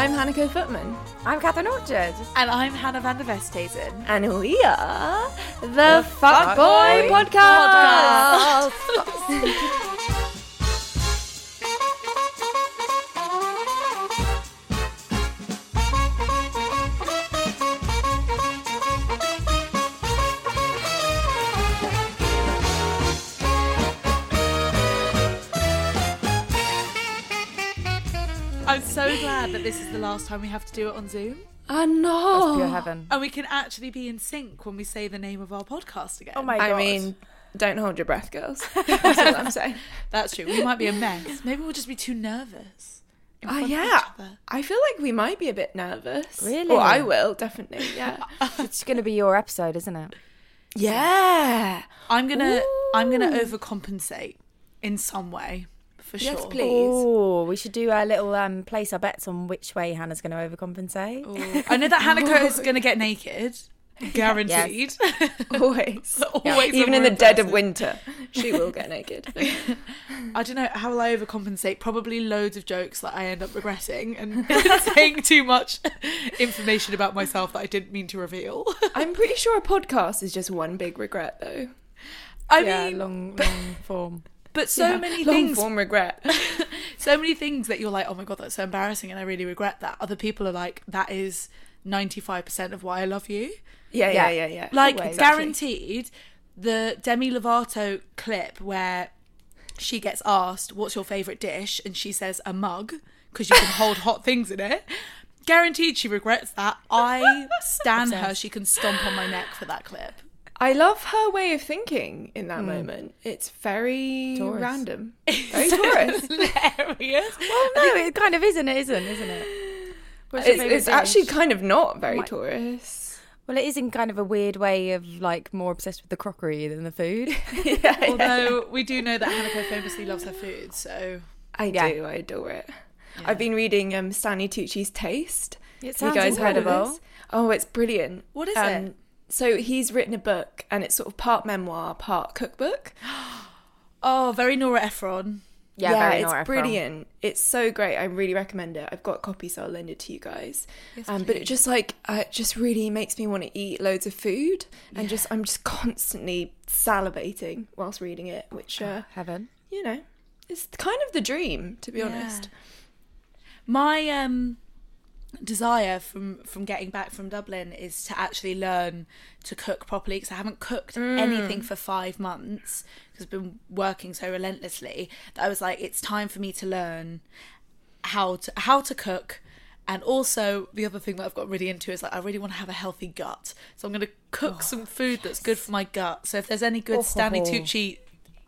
I'm Hanneke Footman. I'm Catherine Orchard. And I'm Hannah van der Vesthuizen. And we are the Fuckboy Podcast. I'm so glad that this is the last time we have to do it on Zoom. I know. That's pure heaven. And we can actually be in sync when we say the name of our podcast again. Oh my God. I mean, don't hold your breath, girls. That's all I'm saying. That's true. We might be a mess. Maybe we'll just be too nervous. in front of each other. I feel like we might be a bit nervous. Really? Or I will, definitely, yeah. It's going to be your episode, isn't it? Yeah. I'm gonna overcompensate in some way, for Yes, sure. please. Oh, we should do a little place our bets on which way Hannah's going to overcompensate. Ooh. I know that Hanneke is going to get naked. Guaranteed. Always. Always. Even in the dead of winter, she will get naked. I don't know, how will I overcompensate? Probably loads of jokes that I end up regretting and saying too much information about myself that I didn't mean to reveal. I'm pretty sure a podcast is just one big regret, though. I Yeah, mean, long form. but so Yeah, many long things, form regret. so many things that you're like, oh my God, that's so embarrassing and I really regret that. Other people are like, that is 95% of why I love you. Yeah. Like, Always. guaranteed, the Demi Lovato clip where she gets asked, what's your favourite dish? And she says, a mug, because you can hold hot things in it. Guaranteed she regrets that. I stan her. She can stomp on my neck for that clip. I love her way of thinking in that moment. It's very Taurus. random. Very Taurus. Hilarious. Well, no, it kind of isn't it? What's your favourite It's actually dish? kind of not very Taurus. Well, it is in kind of a weird way of like more obsessed with the crockery than the food. Although we do know that Hanneke famously loves her food, so... I do. I adore it. Yeah. I've been reading Stanley Tucci's Taste. It Have sounds you guys heard of incredible. this? Oh, it's brilliant. What is it? So he's written a book and it's sort of part memoir, part cookbook. Oh, very Nora Ephron. very it's Nora Ephron. brilliant. It's so great. I really recommend it. I've got a copy, so I'll lend it to you guys. Yes, But it please. just just really makes me want to eat loads of food, and I'm just constantly salivating whilst reading it, which Heaven. is kind of the dream, to be honest. My desire from getting back from Dublin is to actually learn to cook properly, because I haven't cooked anything for 5 months because I've been working so relentlessly that I was like, it's time for me to learn how to cook. And also the other thing that I've got really into is like, I really want to have a healthy gut, so I'm going to cook some food that's good for my gut. So if there's any good Stanley Tucci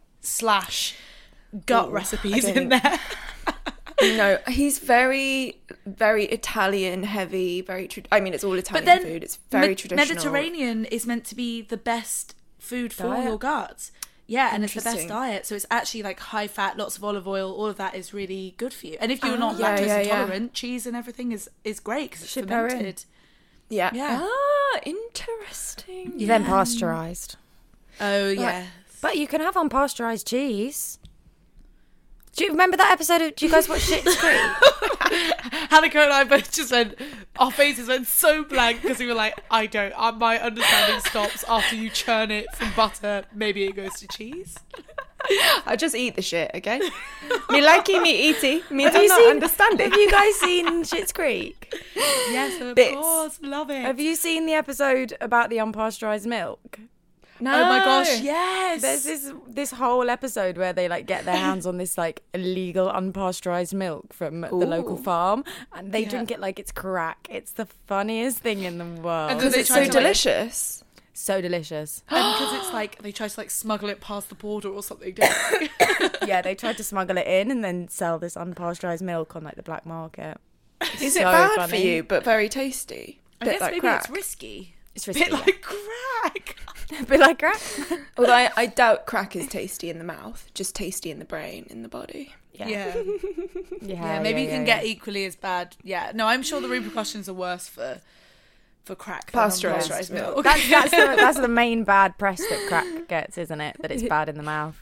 / gut recipes in there. No, he's very, very Italian heavy, very... it's all Italian food. It's very traditional. Mediterranean is meant to be the best food for Diet. your gut. Yeah, and it's the best Interesting. diet. So it's actually like high fat, lots of olive oil, all of that is really good for you. And if you're not yeah, lactose yeah. intolerant, cheese and everything is great because it's Ship her in. fermented. Yeah. Yeah. Ah, interesting. Then pasteurised. Oh, yeah. But you can have unpasteurised cheese. Do you remember that episode of... Do you guys watch Schitt's Creek? Hanneke and I both just our faces went so blank because we were like, I don't, my understanding stops after you churn it from butter, maybe it goes to cheese. I just eat the shit, okay? Me likey, me eaty, me Have do you not seen- understand it. Have you guys seen Schitt's Creek? Yes, of Bits. course, love it. Have you seen the episode about the unpasteurised milk? No. Oh my gosh, yes. There's this whole episode where they like get their hands on this like illegal unpasteurized milk from the local farm, and they drink it like it's crack. It's the funniest thing in the world. And Because they it's try so to, like- delicious. So delicious. And because it's like they try to like smuggle it past the border or something, don't they? Yeah, they tried to smuggle it in and then sell this unpasteurized milk on like the black market. Is so it bad for funny. you, but very tasty? I Bit guess like maybe crack. it's risky. It's A risky. bit like crack. A bit like crack. Although I doubt crack is tasty in the mouth, just tasty in the brain, in the body. Yeah. Yeah, Maybe you can yeah. get equally as bad. Yeah. No, I'm sure the repercussions are worse for crack than Pasteurised unpasteurised milk. That's the main bad press that crack gets, isn't it? That it's bad in the mouth.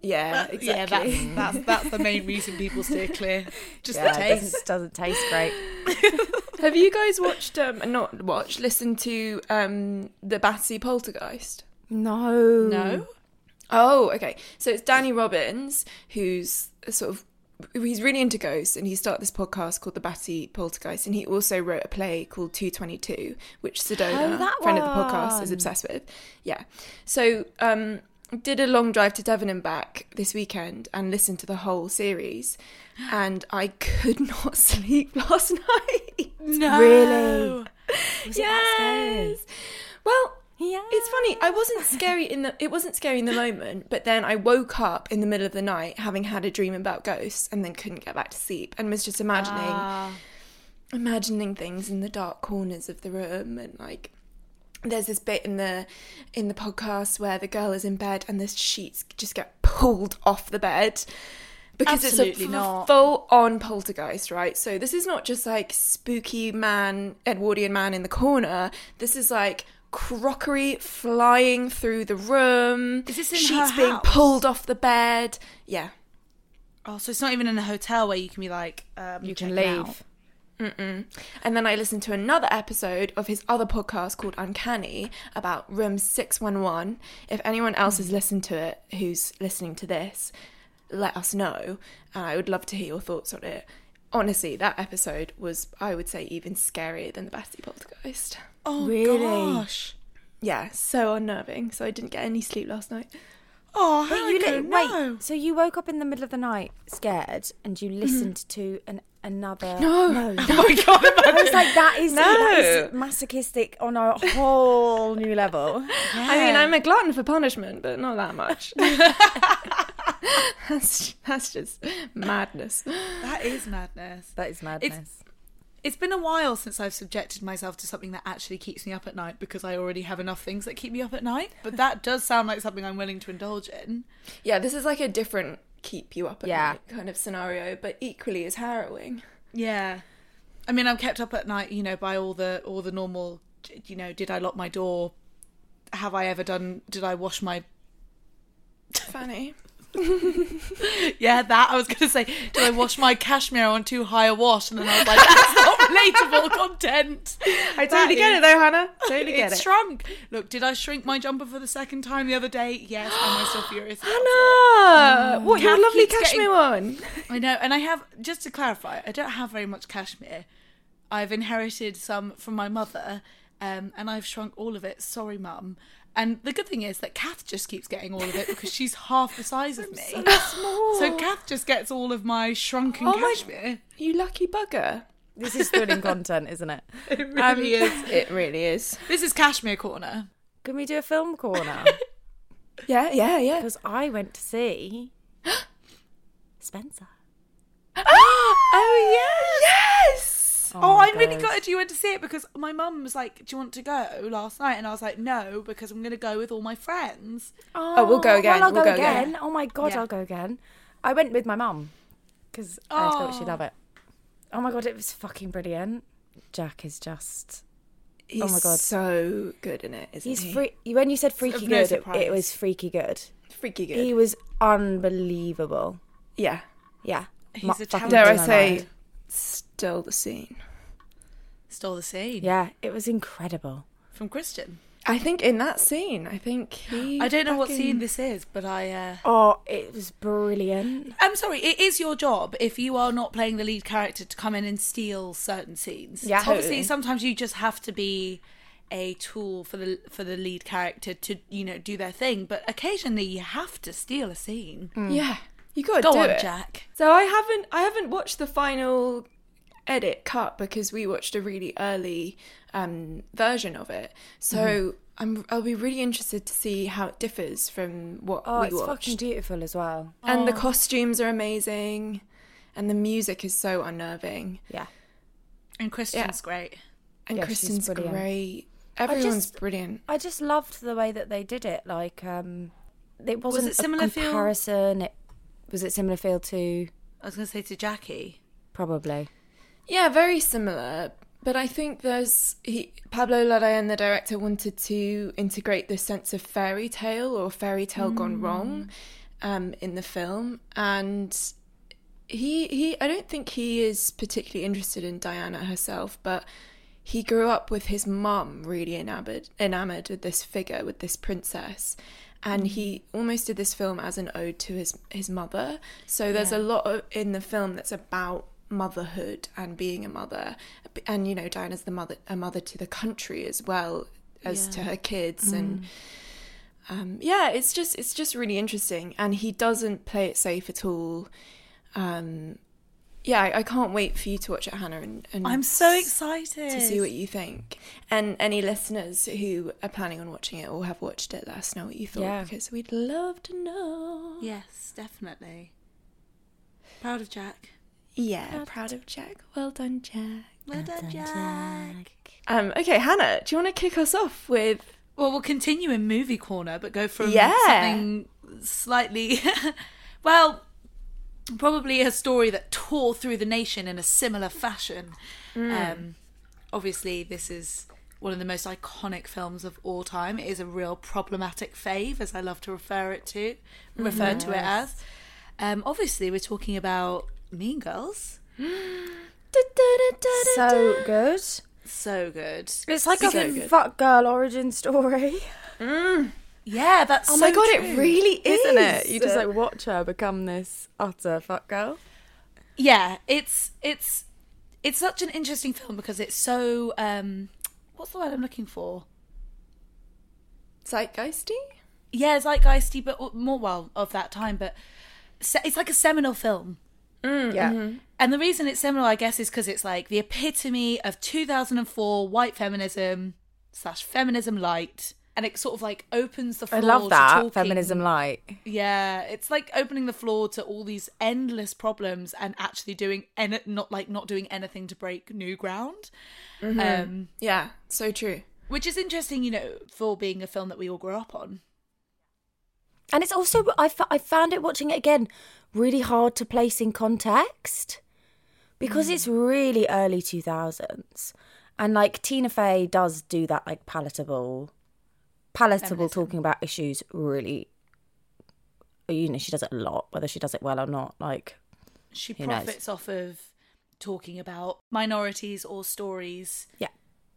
Yeah, exactly. Yeah, that's the main reason people steer clear. Just Yeah, the it taste. doesn't taste great. Have you guys listened to the Battersea Poltergeist? No. No? Oh, okay. So it's Danny Robbins, he's really into ghosts, and he started this podcast called The Battersea Poltergeist, and he also wrote a play called 222, which Sedona, that friend of the podcast, is one. obsessed with. Yeah. So did a long drive to Devon and back this weekend and listened to the whole series, and I could not sleep last night. No. Really? Was it that scary? Yes. Well, Yeah. it's funny. It wasn't scary in the moment, but then I woke up in the middle of the night having had a dream about ghosts and then couldn't get back to sleep and was just imagining things in the dark corners of the room. And like there's this bit in the podcast where the girl is in bed and the sheets just get pulled off the bed. Because Absolutely it's not. full-on poltergeist, right? So this is not just like spooky man, Edwardian man in the corner. This is like crockery flying through the room. Is this in sheets her being house? pulled off the bed? Yeah. Oh, so it's not even in a hotel where you can be like, You can checking out. leave. Mm-mm. And then I listened to another episode of his other podcast called Uncanny about Room 611. If anyone else has listened to it who's listening to this, let us know. I would love to hear your thoughts on it. Honestly, that episode was, I would say, even scarier than the Battersea Poltergeist. Oh, Really? gosh. Yeah, so unnerving. So I didn't get any sleep last night. Oh, But you no. wait, so you woke up in the middle of the night scared and you listened to another... No. Oh my God, I was like, that is No. masochistic on a whole new level. I mean, I'm a glutton for punishment, but not that much. That's just madness. That is madness. That is madness. It's been a while since I've subjected myself to something that actually keeps me up at night because I already have enough things that keep me up at night. But that does sound like something I'm willing to indulge in. Yeah, this is like a different keep you up at Yeah. night kind of scenario, but equally as harrowing. Yeah. I mean, I'm kept up at night, by all the normal, did I lock my door? Did I wash my... Funny. Yeah, that. I was going to say, did I wash my cashmere on too high a wash? And then I was like, that's not relatable content. I totally get it though, Hannah. Totally get It's it. shrunk. Look, did I shrink my jumper for the second time the other day? Yes. Am I still furious? about it? Hannah! What, your Kath lovely keeps cashmere one? I know, and I have, just to clarify, I don't have very much cashmere. I've inherited some from my mother, and I've shrunk all of it. Sorry, Mum. And the good thing is that Kath just keeps getting all of it because she's half the size of me. So Kath just gets all of my shrunken cashmere. You lucky bugger. This is thrilling content, isn't it? It really is. It really is. This is Cashmere Corner. Can we do a film corner? Yeah. Because I went to see Spencer. Oh, yes! Oh, my I'm really God. gutted you went to see it because my mum was like, do you want to go last night? And I was like, no, because I'm going to go with all my friends. Oh, we'll go again. Well, I'll We'll go go again. again. Oh my God, Yeah. I'll go again. I went with my mum because I thought she'd Oh. love it. Oh my God, it was fucking brilliant. Jack is just... He's Oh my God. so good in it, isn't He's he? when you said freaky no good, surprise. it was freaky good. Freaky good. He was unbelievable. Yeah. Yeah. He's a fucking talent. Dare I blew my say, mind. still the scene. Stole the scene. Yeah, it was incredible. From Christian. I think in that scene, he I don't know what fucking- scene this is, but Oh, it was brilliant. I'm sorry, it is your job if you are not playing the lead character to come in and steal certain scenes. Yeah. Obviously, Totally. sometimes you just have to be a tool for the lead character to do their thing, but occasionally you have to steal a scene. Yeah. You gotta Go do on, it. Jack. So I haven't watched the final edit cut because we watched a really early version of it. So I'll be really interested to see how it differs from what Oh, we it's watched. fucking beautiful as well. And the costumes are amazing, and the music is so unnerving. Yeah. And Christian's great. And Yeah, she's Kristen's brilliant. great. Everyone's just- brilliant. I just loved the way that they did it. Like, it wasn't it similar a feel? comparison. Was it similar feel to I was going to say to Jackie. probably? Yeah, very similar. But I think Pablo Larraín, the director, wanted to integrate this sense of fairy tale or fairy tale gone wrong. in the film, and he I don't think he is particularly interested in Diana herself, but he grew up with his mum really enamored with this figure, with this princess, and he almost did this film as an ode to his mother. So there's a lot in the film that's about motherhood and being a mother, and you know, Diana's a mother to the country as well as to her kids, and it's just really interesting, and he doesn't play it safe at all. I can't wait for you to watch it, Hannah, and I'm so excited to see what you think. And any listeners who are planning on watching it or have watched it, let us know what you thought, because we'd love to know. Yes, definitely. Proud of Jack. Yeah, proud of Jack. Well done, Jack. Well done, Jack. Okay, Hannah, do you want to kick us off with... Well, we'll continue in Movie Corner, but go from something slightly... well, probably a story that tore through the nation in a similar fashion. Obviously, this is one of the most iconic films of all time. It is a real problematic fave, as I love to refer to it as. Obviously, we're talking about Mean Girls. So good. So good. It's like a fuck girl origin story. Yeah, that's oh my god, true. It really is, isn't it? You just like watch her become this utter fuck girl. Yeah, it's such an interesting film because it's so what's the word I'm looking for? Zeitgeisty? Yeah, zeitgeisty, but more of that time. But it's like a seminal film. And the reason it's seminal, I guess, is because it's like the epitome of 2004 white feminism / feminism light. And it sort of like opens the floor to I love that, talking. feminism light. Yeah, it's like opening the floor to all these endless problems and actually doing not doing anything to break new ground. Yeah, so true. Which is interesting, you know, for being a film that we all grew up on. And it's also, I found it watching it again really hard to place in context because it's really early 2000s. And like Tina Fey does do that like palatable feminism. Talking about issues really, you know, she does it a lot, whether she does it well or not. Like, she profits off of talking about minorities or stories. Yeah.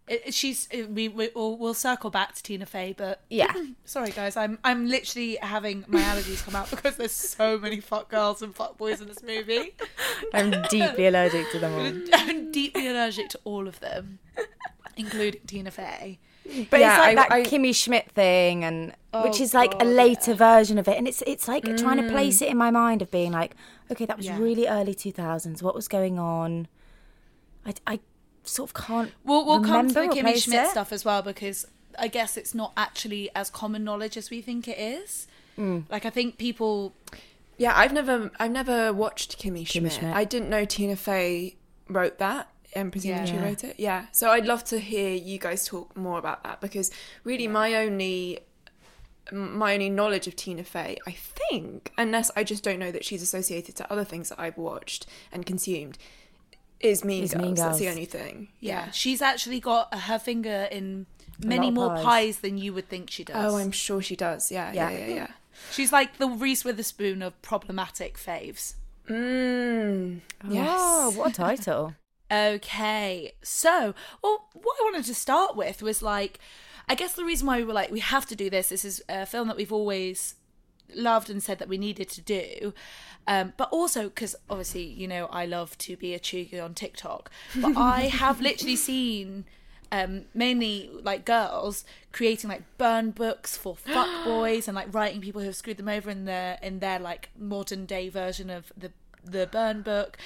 We'll circle back to Tina Fey, but yeah. Sorry guys, I'm literally having my allergies come out because there's so many fuck girls and fuck boys in this movie. I'm deeply allergic to them all. I'm deeply allergic to all of them, including Tina Fey. But it's like that Kimmy Schmidt thing, and which is like a later version of it, and it's like trying to place it in my mind of being like, okay, that was really early 2000s. What was going on? I sort of can't. We'll come to the Kimmy Schmidt stuff as well, because I guess it's not actually as common knowledge as we think it is. Like, I think people. Yeah, I've never watched Kimmy Schmidt. I didn't know Tina Fey wrote that. And presumably she wrote it. Yeah. So I'd love to hear you guys talk more about that, because really my only knowledge of Tina Fey, I think, unless I just don't know that she's associated to other things that I've watched and consumed, is Mean Girls. That's the only thing. Yeah. She's actually got her finger in many more pies than you would think she does. Oh, I'm sure she does. Yeah. She's like the Reese Witherspoon of problematic faves. Yes. Oh, what a title. Okay, so, well, what I wanted to start with was like, I guess the reason why we were like, we have to do this is a film that we've always loved and said that we needed to do, but also because obviously, you know, I love to be a chuggy on TikTok, but I have literally seen mainly like girls creating like burn books for fuckboys and like writing people who have screwed them over in their like modern day version of the burn book.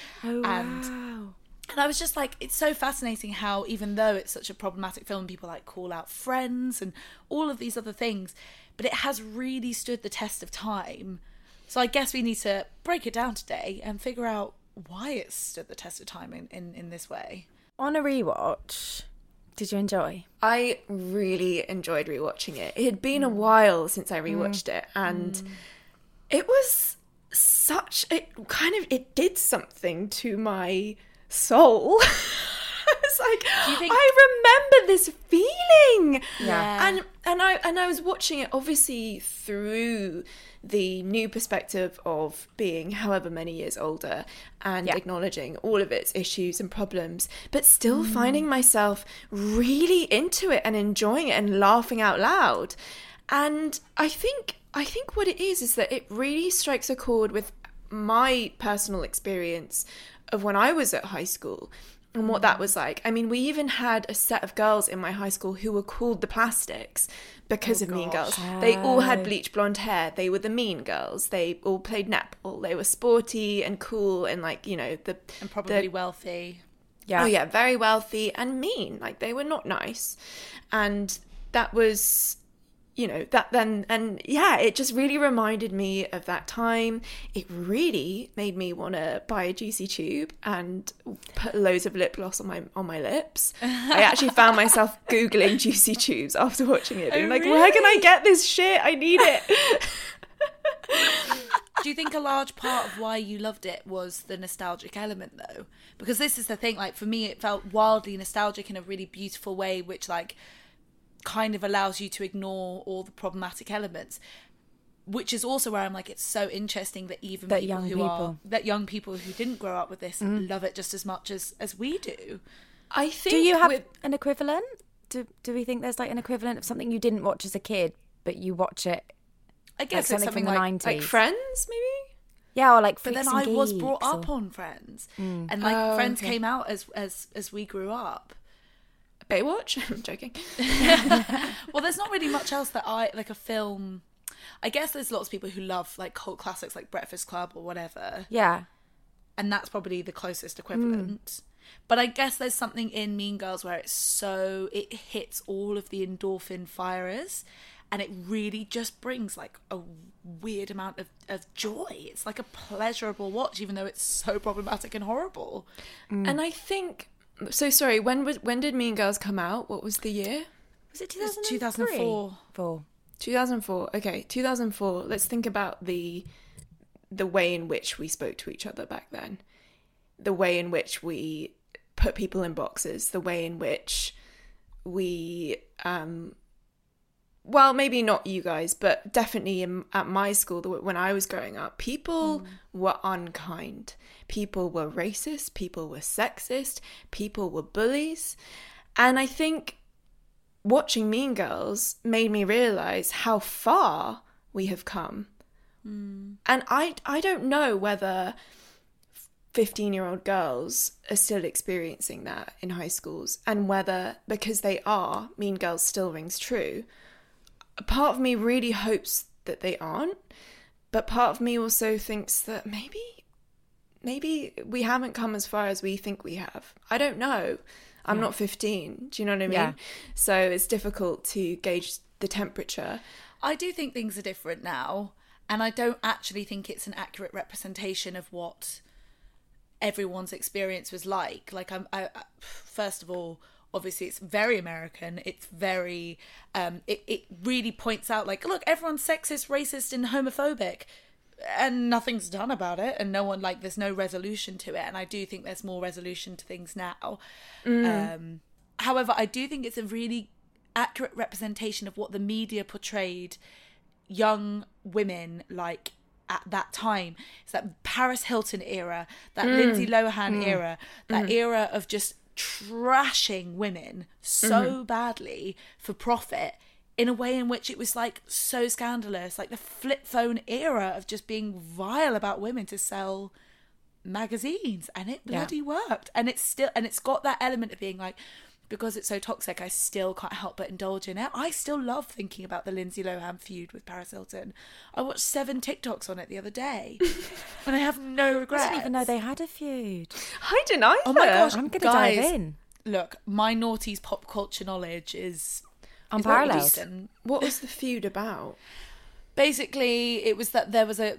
And I was just like, it's so fascinating how even though it's such a problematic film, people like call out Friends and all of these other things, but it has really stood the test of time. So I guess we need to break it down today and figure out why it's stood the test of time in this way. On a rewatch, did you enjoy? I really enjoyed rewatching it. It had been a while since I rewatched it, and it was it did something to my soul. was like, Do you think- I remember this feeling. Yeah. And I was watching it obviously through the new perspective of being however many years older and acknowledging all of its issues and problems, but still finding myself really into it and enjoying it and laughing out loud. And I think what it is that it really strikes a chord with my personal experience of when I was at high school and what that was like. I mean, we even had a set of girls in my high school who were called the Plastics because of Mean Girls. They all had bleach blonde hair. They were the mean girls. They all played netball. They were sporty and cool and like, you know, and probably wealthy. Yeah. Oh yeah, very wealthy and mean. Like they were not nice. And that was, you know, that then, and yeah, it just really reminded me of that time. It really made me want to buy a Juicy Tube and put loads of lip gloss on my lips. I actually found myself Googling Juicy Tubes after watching it, being like, where can I get this shit? I need it. Do you think a large part of why you loved it was the nostalgic element, though? Because this is the thing, like, for me, it felt wildly nostalgic in a really beautiful way, which, like, kind of allows you to ignore all the problematic elements, which is also where I'm like, it's so interesting that even That young people who didn't grow up with this love it just as much as we do. I think. Do you have an equivalent? Do we think there's like an equivalent of something you didn't watch as a kid, but you watch it? I guess like it's something from the like 90s. like Friends, maybe? Yeah, or like But Freaks then and I was Geeks brought up or- on Friends, and like Friends came out as we grew up. Baywatch? I'm joking. Well, there's not really much else that I like a film. I guess there's lots of people who love like cult classics like Breakfast Club or whatever, Yeah. and that's probably the closest equivalent. But I guess there's something in Mean Girls where it hits all of the endorphin firers, and it really just brings like a weird amount of joy. It's like a pleasurable watch, even though it's so problematic and horrible. And I think, so sorry, when did Mean Girls come out? What was the year? Was it It's 2003? 2004. 2004. Okay, 2004. Let's think about the way in which we spoke to each other back then. The way in which we put people in boxes. The way in which we, well, maybe not you guys, but definitely at my school, when I was growing up, people were unkind. People were racist. People were sexist. People were bullies. And I think watching Mean Girls made me realise how far we have come. And I don't know whether 15-year-old girls are still experiencing that in high schools, and whether, because they are, Mean Girls still rings true. A part of me really hopes that they aren't, but part of me also thinks that maybe we haven't come as far as we think we have. I don't know. I'm not 15. Do you know what I mean? Yeah. So it's difficult to gauge the temperature. I do think things are different now, and I don't actually think it's an accurate representation of what everyone's experience was like. Like, I first of all, obviously it's very American. It's very, it really points out like, look, everyone's sexist, racist, and homophobic, and nothing's done about it, and no one, like, there's no resolution to it. And I do think there's more resolution to things now. However, I do think it's a really accurate representation of what the media portrayed young women like at that time. It's that Paris Hilton era, that Lindsay Lohan era, that era of just trashing women so badly for profit, in a way in which it was like so scandalous, like the flip phone era of just being vile about women to sell magazines, and it bloody worked. And it's got that element of being like, because it's so toxic, I still can't help but indulge in it. I still love thinking about the Lindsay Lohan feud with Paris Hilton. I watched 7 TikToks on it the other day, and I have no regrets. I didn't even know they had a feud. I didn't either. Oh my gosh, I'm going to guys, dive in. Look, my naughty's pop culture knowledge is Unparalleled. decent. What was the feud about? Basically, it was that there was a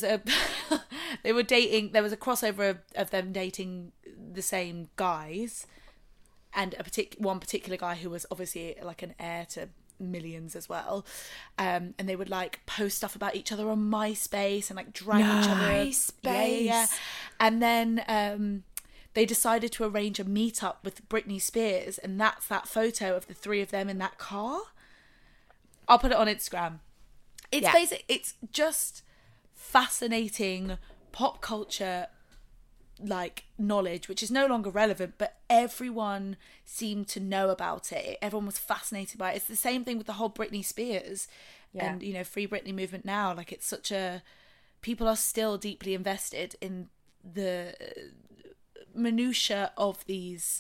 they were dating. There was a crossover of them dating the same guys, and one particular guy who was obviously like an heir to millions as well, and they would like post stuff about each other on MySpace and like drag each other. MySpace. Yeah. And then they decided to arrange a meetup with Britney Spears, and that's that photo of the three of them in that car. I'll put it on Instagram. It's it's just fascinating pop culture like knowledge, which is no longer relevant, but everyone seemed to know about it. Everyone was fascinated by it. It's the same thing with the whole Britney Spears and, you know, Free Britney movement now. Like, it's such a... People are still deeply invested in the minutiae of these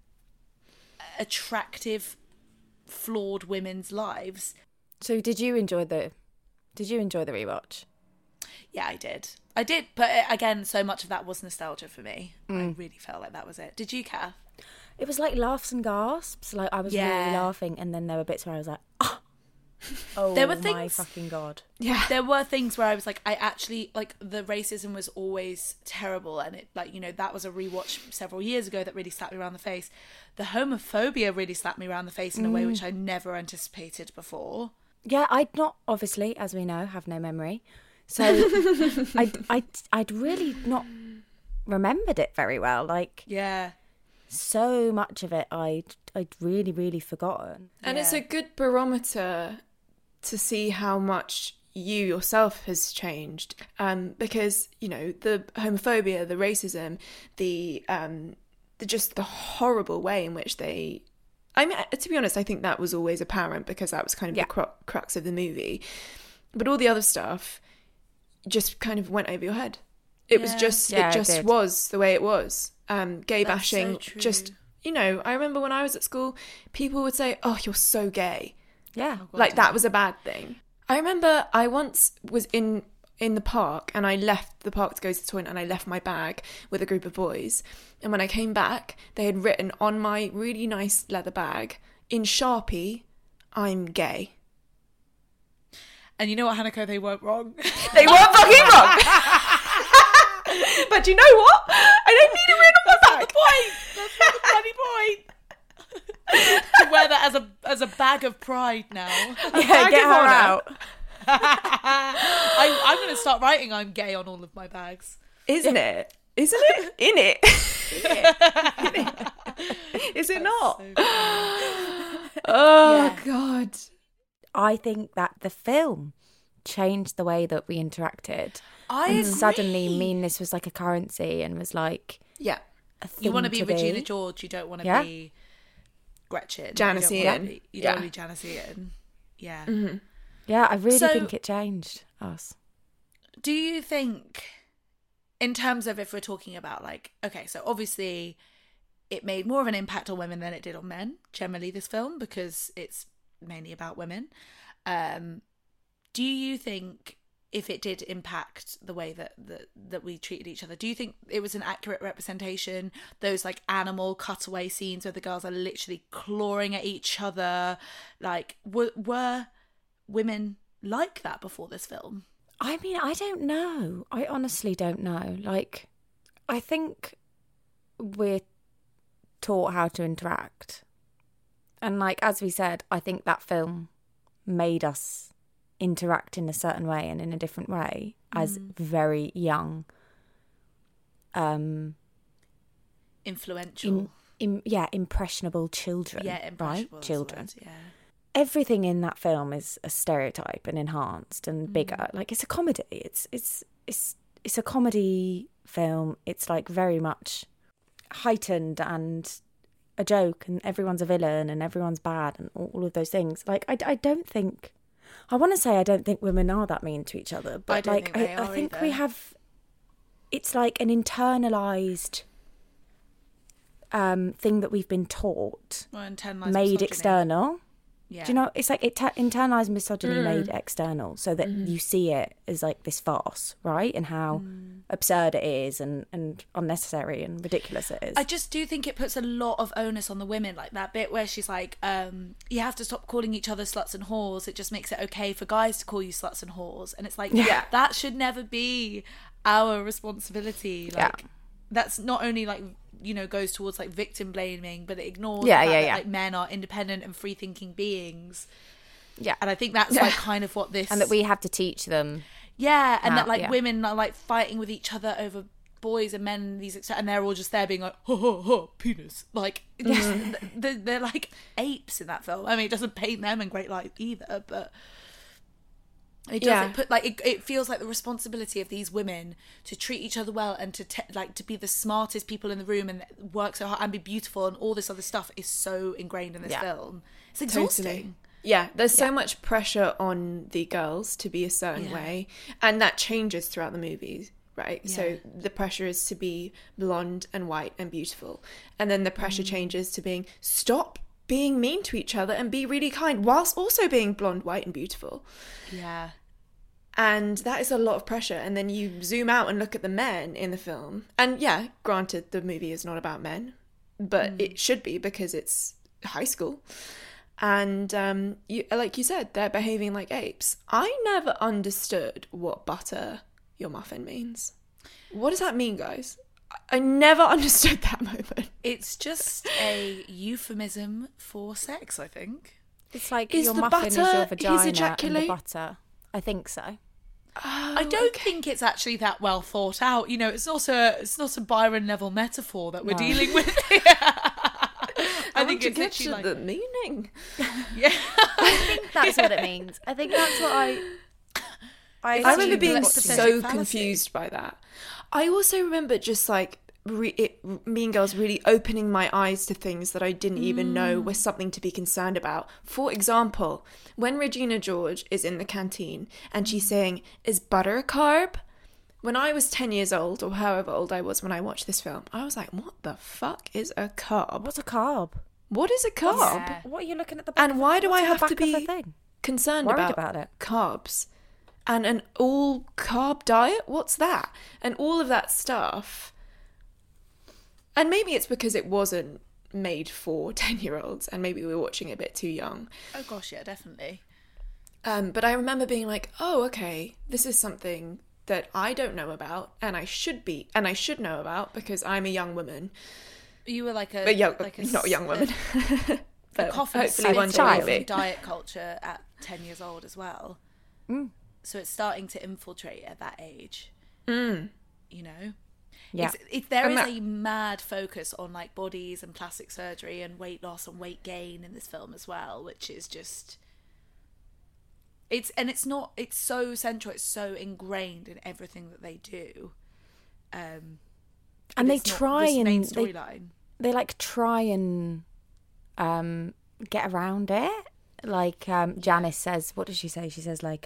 attractive, flawed women's lives. So did you enjoy the rewatch? Yeah, I did, but again, so much of that was nostalgia for me. I really felt like that was it. Did you, Kath? It was like laughs and gasps. Like, I was really laughing, and then there were bits where I was like, oh there were my fucking God. Yeah. There were things where I was like, I actually, like, the racism was always terrible, and it, like, you know, that was a rewatch several years ago that really slapped me around the face. The homophobia really slapped me around the face in a way which I never anticipated before. Yeah, I'd not, obviously, as we know, have no memory. So I'd really not remembered it very well. Like, yeah, so much of it I'd really, really forgotten. And it's a good barometer to see how much you yourself has changed. Because, you know, the homophobia, the racism, the just the horrible way in which they... I mean, to be honest, I think that was always apparent because that was kind of the crux of the movie. But all the other stuff just kind of went over your head. It was just, it just was the way it was. Gay bashing, just, you know, I remember when I was at school, people would say, oh, you're so gay. Yeah. Oh, like that was a bad thing. I remember I once was in the park and I left the park to go to the toilet and I left my bag with a group of boys. And when I came back, they had written on my really nice leather bag in Sharpie, I'm gay. And you know what, Hanneke, they weren't wrong. They weren't fucking wrong. But you know what? I don't need it written on my back. That's the bloody point. To wear that as a bag of pride now. Yeah, get her out. I'm going to start writing I'm gay on all of my bags. Isn't it? Isn't it? In it. Is it not? So oh, God. I think that the film changed the way that we interacted. I and agree. suddenly meanness was like a currency and was like a thing you want to be to Regina George, you don't want to be Gretchen. Janice Ian. You don't want to be Janice Ian. Yeah. Mm-hmm. Yeah, I really So- think it changed us. Do you think, in terms of if we're talking about like, okay, so obviously it made more of an impact on women than it did on men, generally, this film, because it's mainly about women. Do you think if it did impact the way that we treated each other, do you think it was an accurate representation? Those like animal cutaway scenes where the girls are literally clawing at each other, like were women like that before this film? I mean, I don't know. I honestly don't know. Like, I think we're taught how to interact. And like, as we said, I think that film made us interact in a certain way and in a different way as very young. Influential. Impressionable children. Yeah, impressionable. Right? Children. Word, yeah. Everything in that film is a stereotype and enhanced and bigger. Like, it's a comedy. It's a comedy film. It's like very much heightened and a joke, and everyone's a villain and everyone's bad and all of those things. Like, I don't think, I want to say I don't think women are that mean to each other, but I don't like think they I are think either. we have, it's like an internalized thing that we've been taught, Well, internalized made misogyny. external. Yeah. Do you know, it's like internalized misogyny made external, so that you see it as like this farce, right? And how absurd it is and unnecessary and ridiculous it is. I just do think it puts a lot of onus on the women, like that bit where she's like, you have to stop calling each other sluts and whores. It just makes it okay for guys to call you sluts and whores. And it's like, that should never be our responsibility. Like, that's not only like, you know, goes towards like victim blaming, but it ignores the fact that like men are independent and free thinking beings. Yeah. And I think that's like kind of what this, and that we have to teach them. and how- that like women are like fighting with each other over boys and men, and they're all just there being like, ho, ho, ho, penis. Like, they're like apes in that film. I mean, it doesn't paint them in great light either, but it doesn't put, like, it feels like the responsibility of these women to treat each other well and to be the smartest people in the room and work so hard and be beautiful and all this other stuff is so ingrained in this film. It's exhausting. Totally. Yeah, there's so much pressure on the girls to be a certain way, and that changes throughout the movies. Right, so the pressure is to be blonde and white and beautiful, and then the pressure changes to being stop being mean to each other and be really kind whilst also being blonde, white and beautiful. Yeah. And that is a lot of pressure. And then you zoom out and look at the men in the film, and yeah, granted the movie is not about men, but it should be because it's high school. And like you said, they're behaving like apes. I never understood what butter your muffin means. What does that mean, guys? I never understood that moment. It's just a euphemism for sex, I think. It's like Is your the muffin is butter your his vagina and the ejaculate? butter. I think so. I don't think it's actually that well thought out. You know, it's not a Byron level metaphor that we're dealing with here. I think it's get to literally the meaning. Yeah. I think that's what it means. I think that's what I remember being Lots of so fallacy. confused by that. I also remember just like Mean Girls really opening my eyes to things that I didn't even know were something to be concerned about. For example, when Regina George is in the canteen and she's saying, "Is butter a carb?" When I was 10 years old, or however old I was when I watched this film, I was like, what the fuck is a carb? What's a carb? What is a carb? Yeah. What are you looking at the back And why do I have to of the be thing? concerned Worried about about it? carbs? And an all carb diet? What's that? And all of that stuff. And maybe it's because it wasn't made for 10-year-olds and maybe we were watching it a bit too young. Oh gosh, yeah, definitely. But I remember being like, oh, okay, this is something that I don't know about and I should know about because I'm a young woman. You were like not a young woman. But coffee hopefully one day child. will be. diet culture at 10 years old as well. So it's starting to infiltrate at that age. You know? Yeah. There And is that- a mad focus on like bodies and plastic surgery and weight loss and weight gain in this film as well, which is just it's so central, it's so ingrained in everything that they do. And they it's not try this and main they storyline. like try and get around it. Like Janice says, what does she say? She says like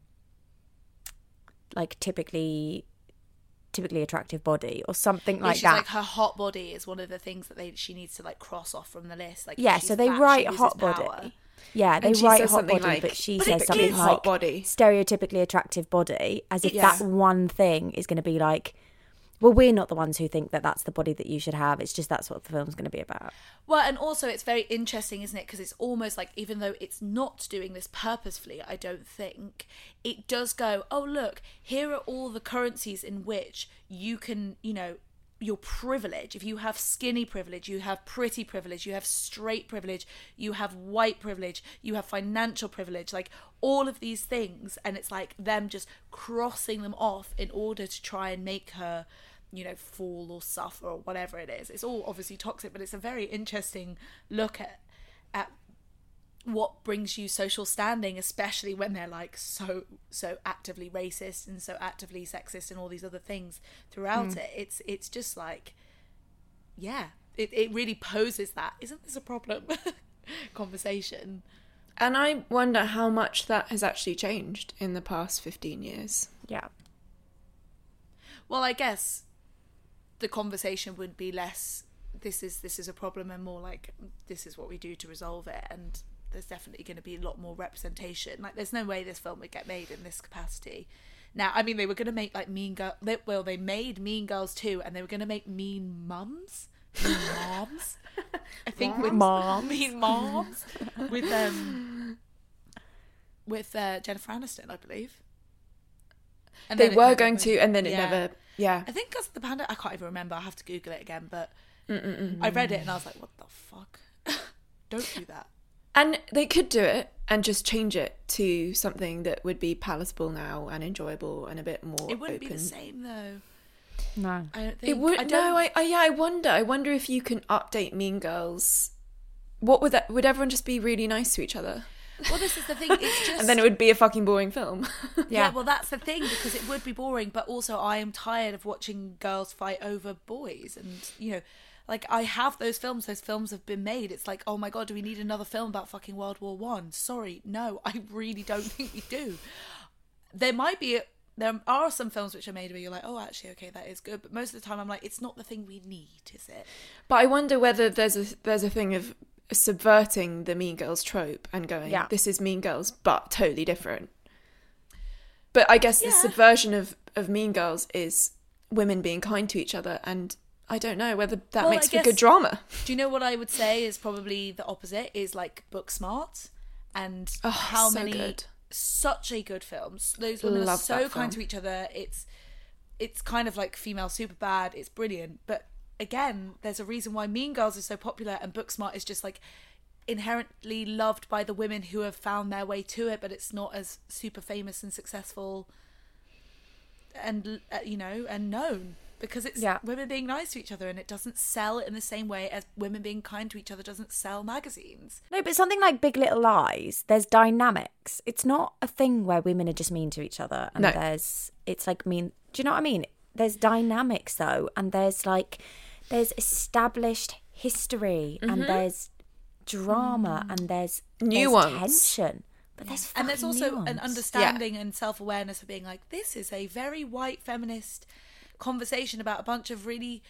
typically attractive body or something like she's that. like her hot body is one of the things that she needs to like cross off from the list. Like Yeah, if she's so they fat, write she loses hot power. body. Yeah, they And she write says hot something body, like, but she "But says it something is like hot body." stereotypically attractive body, as if Yeah. that one thing is going to be like, well, we're not the ones who think that that's the body that you should have. It's just that's what the film's going to be about. Well, and also it's very interesting, isn't it? Because it's almost like, even though it's not doing this purposefully, I don't think, it does go, oh, look, here are all the currencies in which you can, you know, your privilege. If you have skinny privilege, you have pretty privilege, you have straight privilege, you have white privilege, you have financial privilege, like all of these things. And it's like them just crossing them off in order to try and make her, you know, fall or suffer or whatever it is. It's all obviously toxic, but it's a very interesting look at what brings you social standing, especially when they're like so actively racist and so actively sexist and all these other things throughout it. It's just like, yeah, it really poses that, isn't this a problem conversation. And I wonder how much that has actually changed in the past 15 years. Yeah. Well, I guess the conversation would be less, this is a problem, and more like, this is what we do to resolve it. And there's definitely going to be a lot more representation. Like, there's no way this film would get made in this capacity. Now, I mean, they were going to make like they made Mean Girls 2, and they were going to make Mean Moms. Mean Moms. I think with Moms. Mean Moms with Jennifer Aniston, I believe. And They then it were never going went. to, and then it Yeah. never, yeah. I think because the pandemic, I can't even remember. I have to Google it again, but I read it and I was like, what the fuck? Don't do that. And they could do it and just change it to something that would be palatable now and enjoyable and a bit more It wouldn't open. be the same though. No. I don't think It would. I don't, I wonder. I wonder if you can update Mean Girls. What would that? Would everyone just be really nice to each other? Well, this is the thing. It's just And then it would be a fucking boring film. yeah. Well, that's the thing, because it would be boring. But also, I am tired of watching girls fight over boys, and you know. Like, I have those films have been made. It's like, oh my God, do we need another film about fucking World War One? Sorry, no, I really don't think we do. There are some films which are made where you're like, oh, actually, okay, that is good. But most of the time I'm like, it's not the thing we need, is it? But I wonder whether there's a thing of subverting the Mean Girls trope and going, this is Mean Girls, but totally different. But I guess the subversion of Mean Girls is women being kind to each other, and I don't know whether that makes for good drama. Do you know what I would say is probably the opposite, is like Booksmart, and how so many good. such a good films. Those women Love are so that kind film. to each other. It's kind of like female Superbad. It's brilliant. But again, there's a reason why Mean Girls is so popular and Booksmart is just like inherently loved by the women who have found their way to it, but it's not as super famous and successful and and known. Because it's women being nice to each other, and it doesn't sell in the same way as women being kind to each other doesn't sell magazines. No, but something like Big Little Lies, there's dynamics. It's not a thing where women are just mean to each other. And it's like mean. Do you know what I mean? There's dynamics though, and there's established history, and there's drama, and there's tension. But there's also an understanding and self-awareness of being like, this is a very white feminist conversation about a bunch of really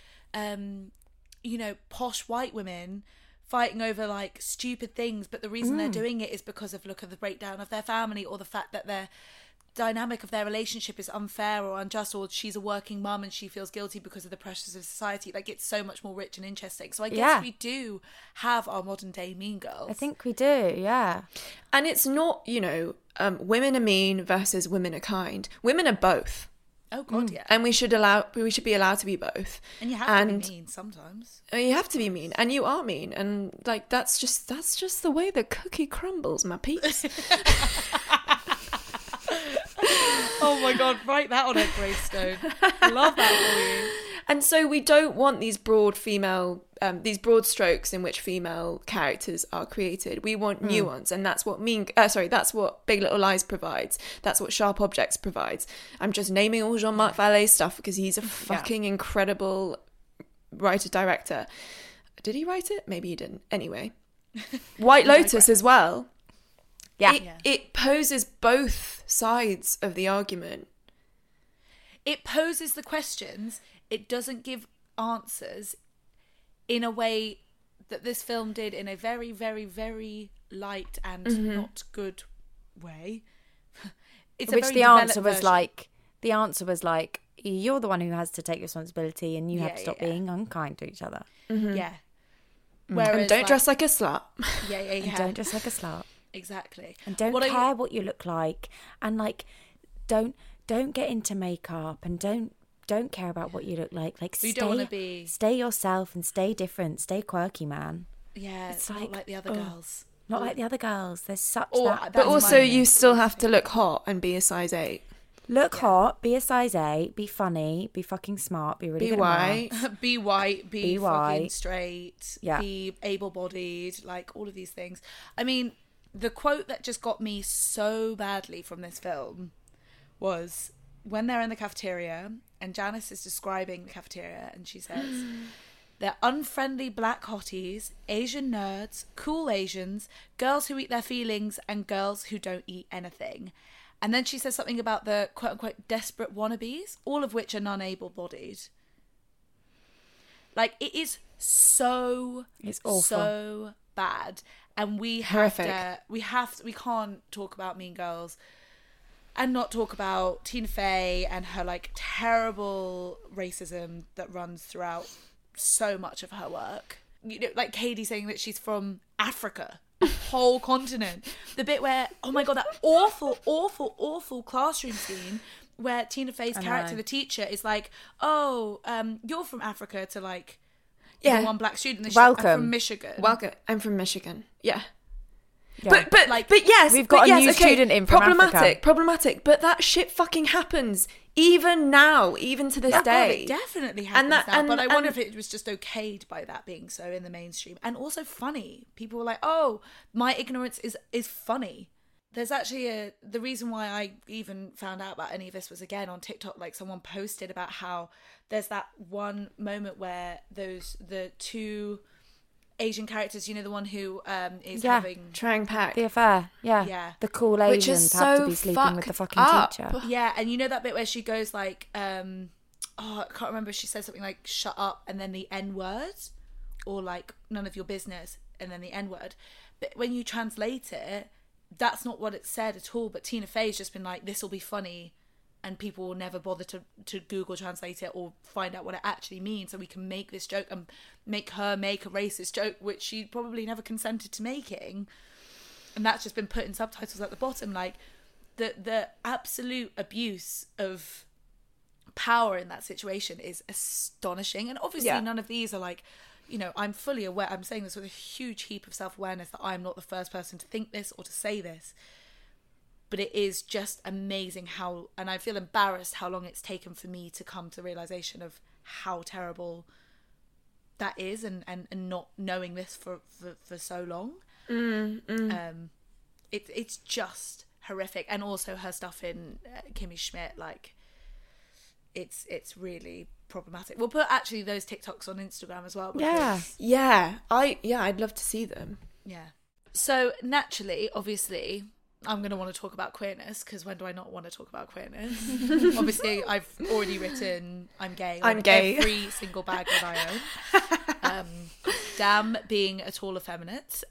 posh white women fighting over like stupid things, but the reason they're doing it is because of the breakdown of their family, or the fact that their dynamic of their relationship is unfair or unjust, or she's a working mum and she feels guilty because of the pressures of society. Like, it's so much more rich and interesting. So I guess we do have our modern day Mean Girls. I think we do, yeah. And it's not, women are mean versus women are kind. Women are both. Oh God, yeah. And we should be allowed to be both. And you have to be mean sometimes. You have to be mean, and you are mean, and like that's just the way the cookie crumbles, my peeps. Oh my God, write that on a gravestone. Love that for you. And so we don't want these broad strokes in which female characters are created. We want nuance, and that's what that's what Big Little Lies provides. That's what Sharp Objects provides. I'm just naming all Jean-Marc Vallée's stuff because he's a fucking incredible writer-director. Did he write it? Maybe he didn't. Anyway. White Lotus as well. Yeah. It poses both sides of the argument. It poses the questions. It doesn't give answers in a way that this film did, in a very, very, very light and not good way. The answer was like, you're the one who has to take responsibility, and you have to stop being unkind to each other. Mm-hmm. Yeah. Whereas, and don't dress like a slut. Yeah. And don't dress like a slut. Exactly. And don't care what you look like, and like don't get into makeup, and don't care about what you look like. Like, stay yourself and stay different, stay quirky, man. Yeah, it's not like the other girls. Not like the other girls. There's such But also, you still have to look hot and be a size 8. Look hot, be a size 8, be funny, be fucking smart, be really good white. Be white, be fucking white. straight, be able-bodied, like all of these things. I mean, the quote that just got me so badly from this film was when they're in the cafeteria and Janice is describing the cafeteria, and she says, they're unfriendly black hotties, Asian nerds, cool Asians, girls who eat their feelings, and girls who don't eat anything. And then she says something about the quote-unquote desperate wannabes, all of which are non-able-bodied. Like, it is it's awful. So bad. And we can't talk about Mean Girls and not talk about Tina Fey and her like terrible racism that runs throughout so much of her work. Like Katie saying that she's from Africa, a whole continent. The bit where, oh my God, that awful classroom scene where Tina Fey's character, the teacher, is like, oh, you're from Africa, to like the one black student. Welcome. I'm from Michigan. Welcome. I'm from Michigan. Yeah. Yeah. But yes, We've got but a yes, new okay, student in from Africa. Problematic. But that shit fucking happens even now, even to this Oh, God, day. it definitely happens that- now, and- but I wonder and- if it was just okayed by that being so in the mainstream. And also funny. People were like, oh, my ignorance is funny. There's actually the reason why I even found out about any of this was, again, on TikTok. Like, someone posted about how there's that one moment where the two Asian characters, you know, the one who is Yeah. having... Trang Pak. The affair, yeah. Yeah. The cool Which Asians is have to so be sleeping with the fucked fucking up. teacher. Yeah, and you know that bit where she goes like, I can't remember, she says something like, shut up, and then the N-word, or like, none of your business, and then the N-word. But when you translate it, that's not what it said at all, but Tina Fey's just been like, this will be funny, and people will never bother to Google translate it or find out what it actually means, so we can make this joke and make her make a racist joke, which she probably never consented to making. And that's just been put in subtitles at the bottom. Like, the absolute abuse of power in that situation is astonishing. And obviously none of these are like, you know, I'm fully aware, I'm saying this with a huge heap of self-awareness that I'm not the first person to think this or to say this. But it is just amazing how, and I feel embarrassed how long it's taken for me to come to the realisation of how terrible that is, and not knowing this for so long. It's just horrific. And also her stuff in Kimmy Schmidt, like, it's really problematic. We'll put actually those TikToks on Instagram as well. Because, Yeah. I'd love to see them. yeah. So naturally, obviously, I'm going to want to talk about queerness, because when do I not want to talk about queerness? Obviously, I've already written I'm gay on every single bag that I own. Damn being a tall effeminate.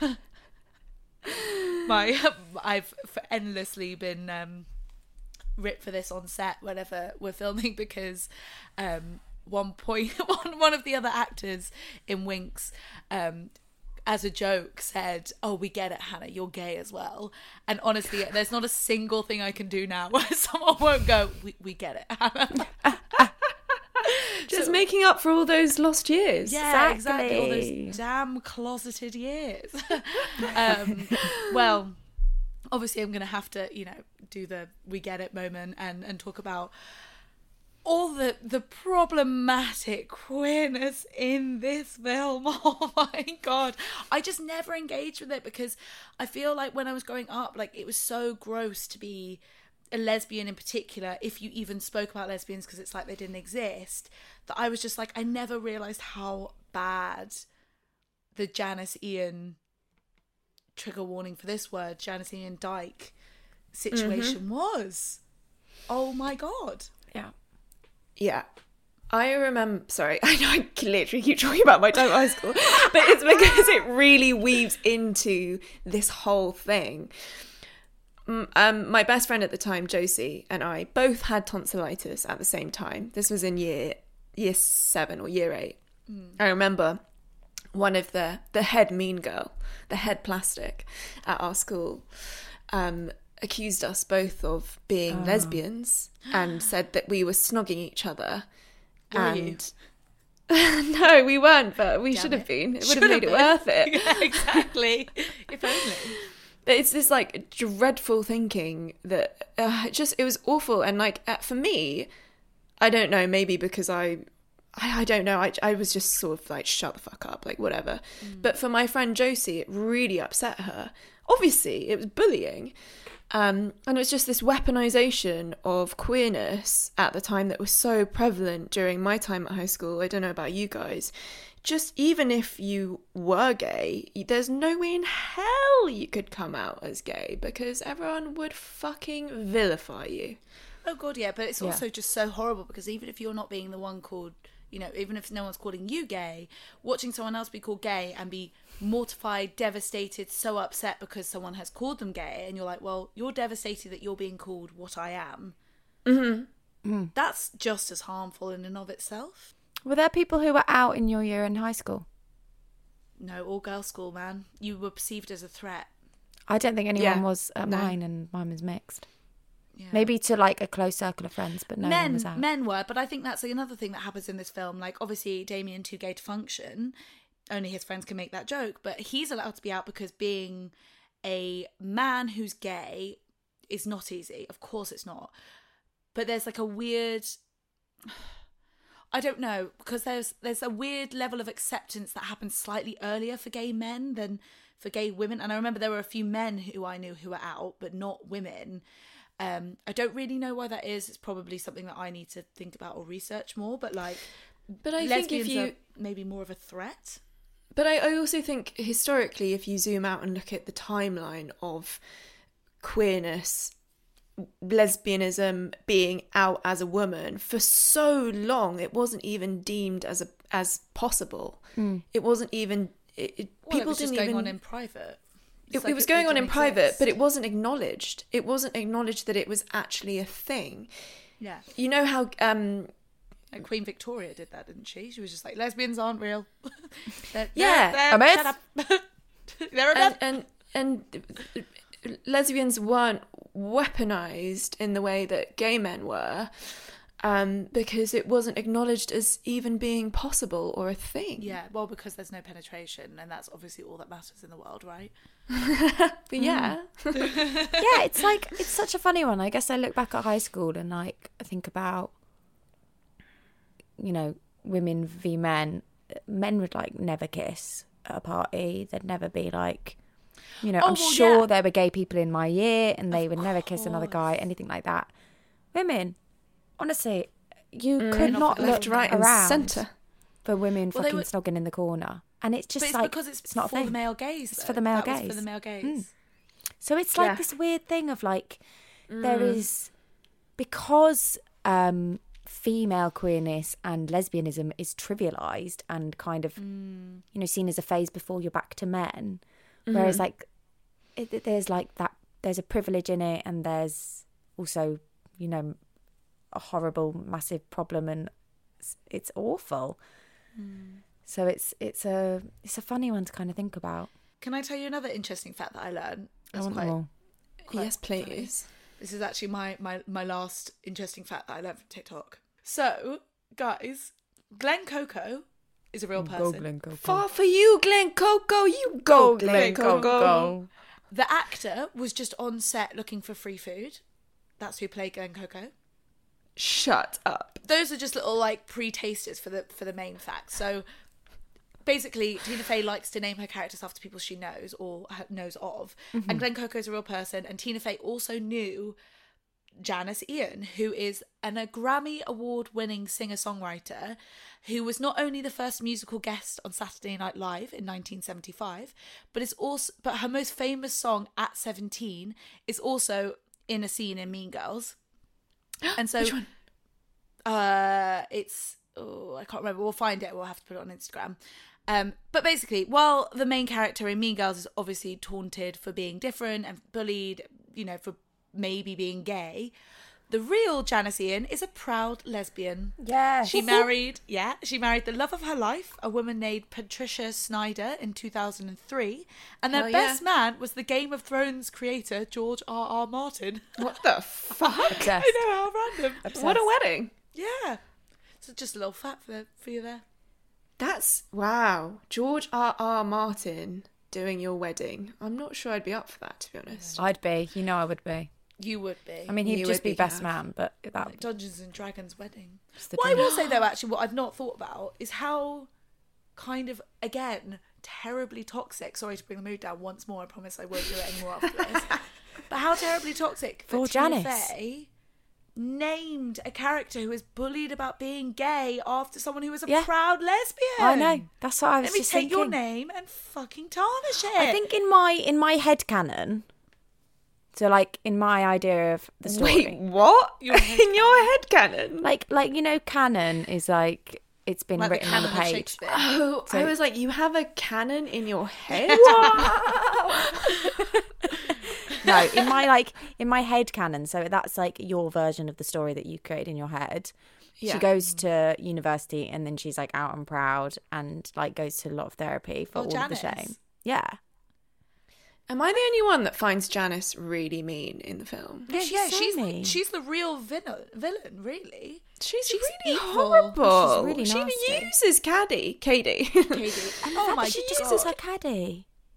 I've endlessly been ripped for this on set whenever we're filming, because one of the other actors in Winx, as a joke, said, oh, we get it, Hannah, you're gay as well. And honestly, there's not a single thing I can do now where someone won't go, we get it, Hannah. Just making up for all those lost years. Yeah, exactly. All those damn closeted years. Well, obviously I'm going to have to, you know, do the we get it moment and talk about all the problematic queerness in this film. Oh my God. I just never engaged with it, because I feel like when I was growing up, like, it was so gross to be a lesbian in particular, if you even spoke about lesbians, because it's like they didn't exist, that I was just like, I never realised how bad the Janice Ian, trigger warning for this word, Janice Ian Dyke situation was. Oh my God. Yeah. I remember, sorry, I know I literally keep talking about my time at high school, but it's because it really weaves into this whole thing. My best friend at the time, Josie, and I both had tonsillitis at the same time. This was in year 7 or year 8. I remember one of the head mean girl, the head plastic at our school, accused us both of being lesbians and said that we were snogging each other. Were you? No, we weren't, but we Damn should have it. been. It would have made it worth it. Yeah, exactly. If only. But it's this like dreadful thinking that it was awful. And like for me, I don't know, maybe because I don't know, I was just sort of like, shut the fuck up, like whatever. But for my friend Josie, it really upset her. Obviously, it was bullying. And it was just this weaponization of queerness at the time that was so prevalent during my time at high school. I don't know about you guys. Just even if you were gay, there's no way in hell you could come out as gay, because everyone would fucking vilify you. Oh God, yeah, but it's also just so horrible, because even if you're not being the one called, you know, even if no one's calling you gay, watching someone else be called gay and be mortified, devastated, so upset because someone has called them gay, and you're like, well, you're devastated that you're being called what I am. That's just as harmful in and of itself. Were there people who were out in your year in high school? No, all girls school, man. You were perceived as a threat. I don't think anyone was at mine, and mine was mixed. Yeah. Maybe to like a close circle of friends, but no one was out. Men were, but I think that's another thing that happens in this film. Like, obviously, Damien, too gay to function, only his friends can make that joke, but he's allowed to be out because being a man who's gay is not easy. Of course it's not. But there's like a weird, I don't know, because there's a weird level of acceptance that happens slightly earlier for gay men than for gay women. And I remember there were a few men who I knew who were out, but not women. I don't really know why that is. It's probably something that I need to think about or research more. But like, but I think if you are maybe more of a threat. But I also think historically, if you zoom out and look at the timeline of queerness, lesbianism, being out as a woman, for so long it wasn't even deemed as possible. It wasn't even people it was just didn't going even on in private. It was going on in private, but it wasn't acknowledged. It wasn't acknowledged that it was actually a thing. Yeah. You know how like Queen Victoria did that, didn't she? She was just like, lesbians aren't real. They're A myth. shut up. They're a myth. and lesbians weren't weaponized in the way that gay men were, because it wasn't acknowledged as even being possible or a thing. Yeah, well, because there's no penetration, and that's obviously all that matters in the world, right? But yeah. Yeah, it's like, it's such a funny one. I guess I look back at high school and like I think about, you know, women v men. Men would like never kiss at a party. They'd never be like, you know, I'm sure there were gay people in my year and they would never kiss another guy, anything like that. Women, honestly, you could not left, look right, around and centre for women fucking snogging in the corner. And it's just but it's like, because it's not a for thing. the male gaze. It's though. for the male That gaze. was for the male gaze. So it's like this weird thing of like, there is, because female queerness and lesbianism is trivialized and kind of, you know, seen as a phase before you're back to men. Whereas like, there's like that, there's a privilege in it, and there's also, you know, a horrible, massive problem, and it's awful. So it's a funny one to kind of think about. Can I tell you another interesting fact that I learned? I want them all. Yes, please. This is actually my last interesting fact that I learned from TikTok. So, guys, Glenn Coco is a real person. Go Glen Coco. Far for you, Glen Coco. You go, Glen Coco. The actor was just on set looking for free food. That's who played Glen Coco. Shut up. Those are just little like pre-tasters for the main facts. So basically, Tina Fey likes to name her characters after people she knows or knows of. And Glen Coco is a real person. And Tina Fey also knew Janice Ian, who is a Grammy Award-winning singer-songwriter who was not only the first musical guest on Saturday Night Live in 1975, but her most famous song, At 17, is also in a scene in Mean Girls. And so, Which one? It's, I can't remember. We'll find it. We'll have to put it on Instagram. But basically, while the main character in Mean Girls is obviously taunted for being different and bullied, you know, for maybe being gay, the real Janice Ian is a proud lesbian. Yeah. She married the love of her life, a woman named Patricia Snyder, in 2003. And their best man was the Game of Thrones creator, George R.R. Martin. What the fuck? Obsessed. I know, how random. Obsessed. What a wedding. Yeah. So just a little fact for you there. That's, wow. George R.R. Martin doing your wedding. I'm not sure I'd be up for that, to be honest. I'd be. You know I would be. You would be. I mean, he'd You just would be be, best Gav. man, but that Like Dungeons and Dragons wedding. just the What I dream. will say though, actually, what I've not thought about is how kind of, again, terribly toxic. Sorry to bring the mood down once more. I promise I won't do it anymore after this. But how terribly toxic For that Tina Janice. Fey named a character who was bullied about being gay after someone who was a Yeah. proud lesbian. I know. That's what I was Let me just take thinking. your name and fucking tarnish it. I think in my head canon, so like in my idea of the story, Wait, what? Your head In your head canon? like you know, canon is like it's been like the written on the canon of page. Shakespeare. Oh, So- I was like, you have a canon in your head? No, in my head canon. So that's like your version of the story that you created in your head. Yeah. She goes to university and then she's like out and proud and like goes to a lot of therapy for Oh, all of the Janice. shame. Yeah. Am I the only one that finds Janice really mean in the film? Yeah, so mean. she's the real villain, really. She's She's really evil. horrible. She's really she nasty. uses Katie. Katie. Oh my She god. just uses her caddy.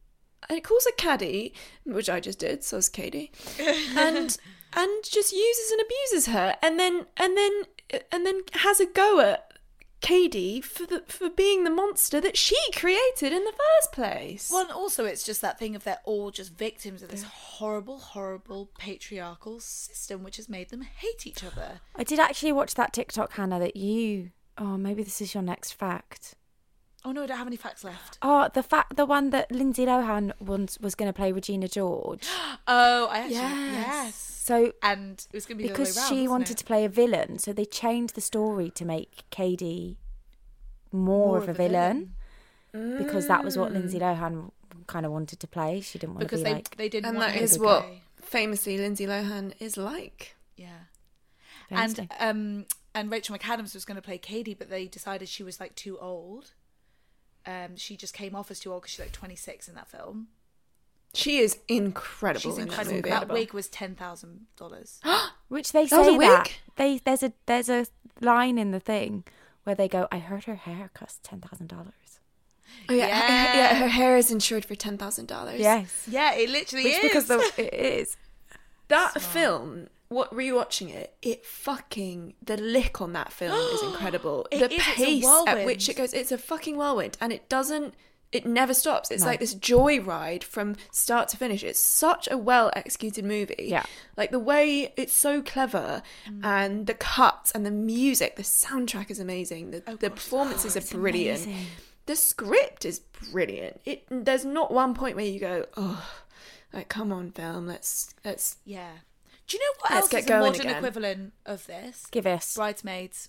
and it calls her Caddy, which I just did, so it's Katie, and just uses and abuses her, and then has a go at Katie for being the monster that she created in the first place. Well, and also it's just that thing of they're all just victims of this horrible, horrible patriarchal system which has made them hate each other. I did actually watch that TikTok, Hannah, that you... Oh, maybe this is your next fact. Oh no, I don't have any facts left. Oh, the one that Lindsay Lohan was going to play Regina George. Oh, I actually... Yes. Yes. So... And it was going to be because the other way around, she wasn't wanted it? to play a villain, so they changed the story to make Katie more of a villain. Because that was what Lindsay Lohan kind of wanted to play. She didn't want Because to be like... they didn't And want that her is to what play. famously Lindsay Lohan is like. Yeah. Fancy. And Rachel McAdams was going to play Katie, but they decided she was like too old. She just came off as too old because she's like 26 in that film. She is incredible. She's in incredible. That, That movie. wig was $10,000. Which they That was say a that. wig? There's a line in the thing where they go, I heard her hair cost $10,000. Oh yeah, Yeah. yeah. Her hair is insured for $10,000. Yes. Yeah, it literally Which is. because it is. That film. Rewatching it fucking, the lick on that film is incredible. It The is, it's a pace at whirlwind. which it goes, it's a fucking whirlwind, and it never stops. It's No. like this joyride from start to finish. It's such a well executed movie. Yeah. Like the way it's so clever, and the cuts and the music, the soundtrack is amazing. The performances are brilliant. amazing. The script is brilliant. There's not one point where you go, oh, like come on, film, let's. Yeah. Do you know what Let's else get is a going modern again. equivalent of this? Give us. Bridesmaids.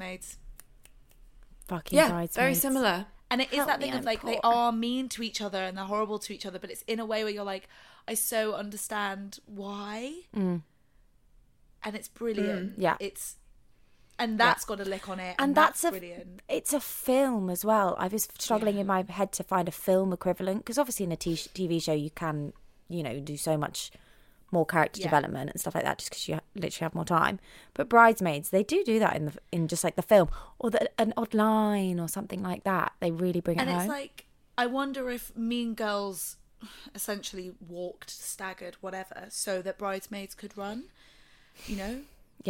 Fucking Yeah, Bridesmaids. very similar. And it is Help that me, thing of I'm like they poor. are mean to each other and they're horrible to each other, but it's in a way where you're like, I so understand why. And it's brilliant. Yeah. And that's got a lick on it. And that's that's brilliant. It's a film as well. I was struggling in my head to find a film equivalent because obviously in a TV show you can, do so much more character Yeah. development and stuff like that just because you literally have more time. But Bridesmaids, they do that in just like the film or an odd line or something like that. They really bring it And home. it's like, I wonder if Mean Girls essentially walked, staggered, whatever, so that Bridesmaids could run, Yeah.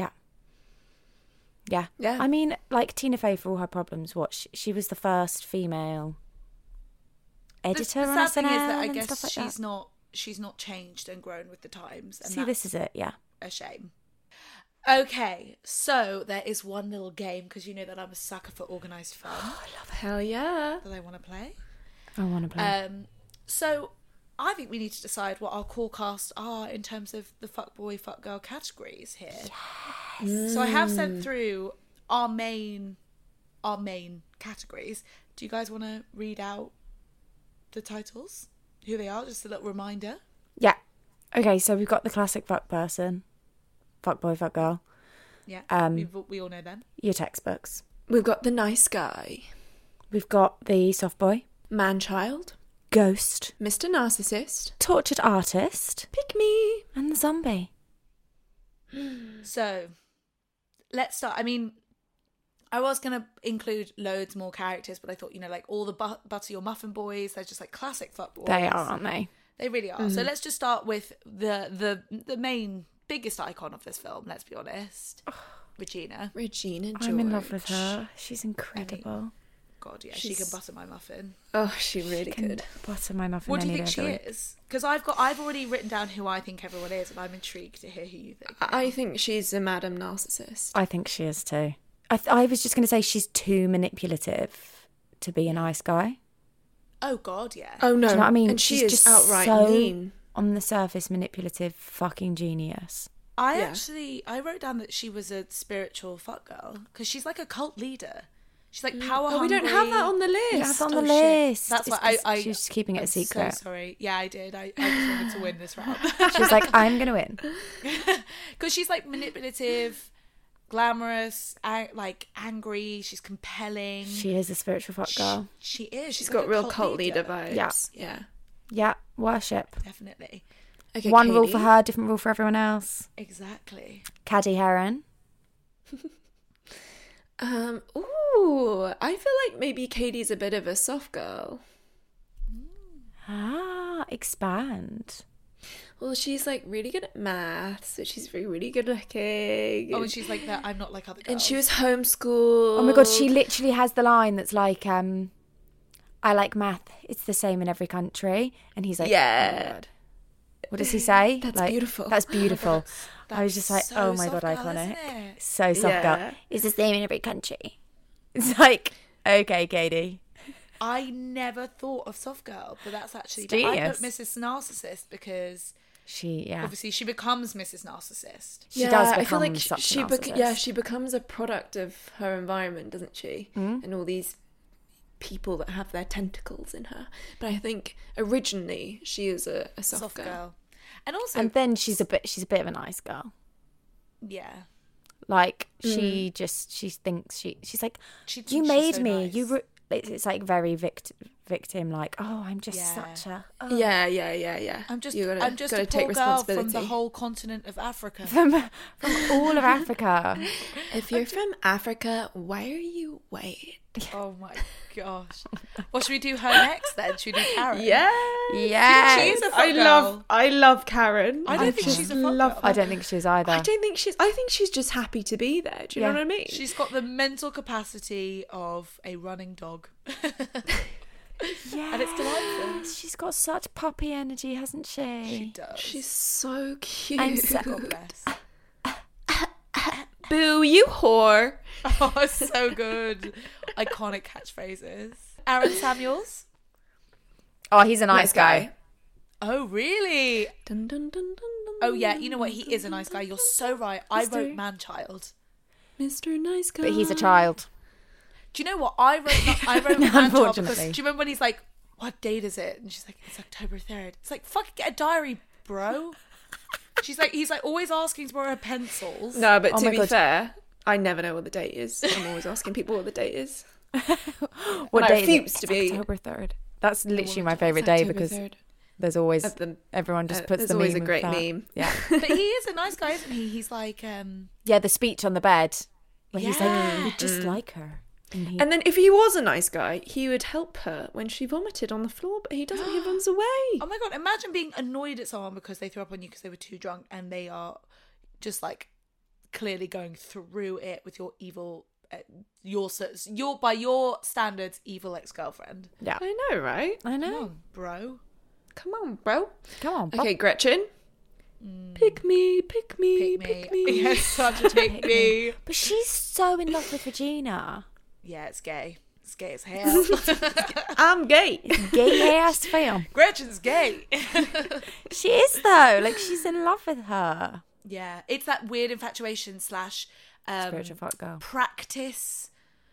Yeah. I mean, like Tina Fey, for all her problems, she was the first female editor the on sad thing SNL is that I and guess stuff like that. she's not changed and grown with the times. And See, this is it, yeah. a shame. Okay, so there is one little game, because you know that I'm a sucker for organised fun Hell yeah. that I want to play. I want to play. So I think we need to decide what our core cast are in terms of the fuckboy, fuckgirl categories here. So I have sent through our main categories. Do you guys want to read out the titles? Who they are? Just a little reminder. Yeah. Okay, so we've got the classic fuck person, fuck boy, fuck girl, Yeah, we all know them. your textbooks. We've got the nice guy, We've got the soft boy, man-child, ghost, Mr. Narcissist, tortured artist, pick me. and the zombie. So let's start. I mean, I was going to include loads more characters, but I thought, like all the Butter Your Muffin boys, they're just like classic fuck boys. They are, aren't they? They really are. So let's just start with the main biggest icon of this film, let's be honest. Regina. Regina George. I'm in love with her. She's incredible. God, yeah, she can butter my muffin. Oh, she really Can could. butter my muffin. What do you any think day she of the week. is? Because I've already written down who I think everyone is, and I'm intrigued to hear who you think. I think she's a Madam Narcissist. I think she is too. I was just going to say she's too manipulative to be a nice guy. Oh God, yeah. Oh no. Do you know what I mean? And she She's is just outright so mean. on the surface manipulative fucking genius. I wrote down that she was a spiritual fuck girl because she's like a cult leader. She's like power. Oh, we don't have that on the list. You have it on the Oh, shit. list. That's It's why 'cause I she was keeping it a I'm secret. So sorry. Yeah, I did. I just wanted to win this round She was like, I'm going to win. because she's like manipulative, glamorous, like angry. She's compelling. She is a spiritual fuck girl. She is. She's like got a real cult leader vibes. Yeah. Yeah. Yeah, worship. Definitely. Okay, One rule Katie. for her, different rule for everyone else. Exactly. Caddy Heron. I feel like maybe Katie's a bit of a soft girl. Ah, Expand. Well, she's like really good at maths, so she's really good looking. Oh, and she's like that. I'm not like other girls. And she was homeschooled. Oh my God, she literally has the line that's like, I like math. It's the same in every country. And he's like, Yeah. oh my God. What does he say? That's Like, beautiful. That's beautiful. I was just like, so oh my soft God, girl, iconic. isn't it? So soft Yeah. girl. It's the same in every country. It's like, okay, Katie. I never thought of soft girl, but that's actually It's I genius. put Mrs. Narcissist because obviously she becomes Mrs. Narcissist. She does I feel become like such she a narcissist. she becomes a product of her environment, doesn't she? And all these people that have their tentacles in her. But I think originally she is a soft girl. And also, And then she's a bit of a nice girl. yeah, Like she thinks she's like, She thinks you she's made so me. nice. You it's like very victim. Like, oh, I'm just Yeah. such a Yeah. I'm just You I'm just gotta a take poor girl from responsibility. the whole continent of Africa. from all of Africa. If you're from Africa, why are you white? Oh my gosh! Well, should we do her next then? Should we do Karen? Yeah. Yeah, She is a fuck girl. I love Karen. I don't think she's a fuck girl. I don't think she is either. I think she's just happy to be there. Do you know Yeah. what I mean? She's got the mental capacity of a running dog. Yeah, And it's delightful. She's got such puppy energy, hasn't she? She does. She's so cute. And so- God bless. Boo, you whore. Oh, it's so good. Iconic catchphrases. Aaron Samuels. Oh, he's a nice guy. Oh, really? Dun, dun, dun, dun, dun, Oh, yeah. You know what? He is a nice guy. You're so right. I Mr. wrote man-child. Mr. Nice Guy. But he's a child. Do you know what? I wrote No, man-child because, unfortunately. do you remember when he's like, what date is it? And she's like, it's October 3rd. It's like, fucking get a diary, bro. He's like always asking to borrow her pencils. No, but Oh to my be God. fair, I never know what the date is. I'm always asking people what the date is. What And I day is it? refuse to It's be. October 3rd. That's literally my It's favourite day October because 3rd. there's always Of the- everyone just puts there's the always meme a of great that. meme. Yeah, But he is a nice guy, isn't he? He's like, yeah. The speech on the bed where he's Yeah. like, "We just like her," and he, And then if he was a nice guy, he would help her when she vomited on the floor, but he doesn't. He runs away. oh my God, imagine being annoyed at someone because they threw up on you because they were too drunk and they are just like clearly going through it with your evil, your by your standards, evil ex-girlfriend. yeah. I know, right? I Come know. on, bro. Come on, bro. Come on, Okay, Gretchen. Pick me, pick me, pick me. Yes, such a pick me. but she's so in love with Regina. Yeah, it's gay. It's gay as hell. I'm gay. Gay ass film. Gretchen's gay. She is though. Like she's in love with her. Yeah, it's that weird infatuation / Spiritual fuck girl. practice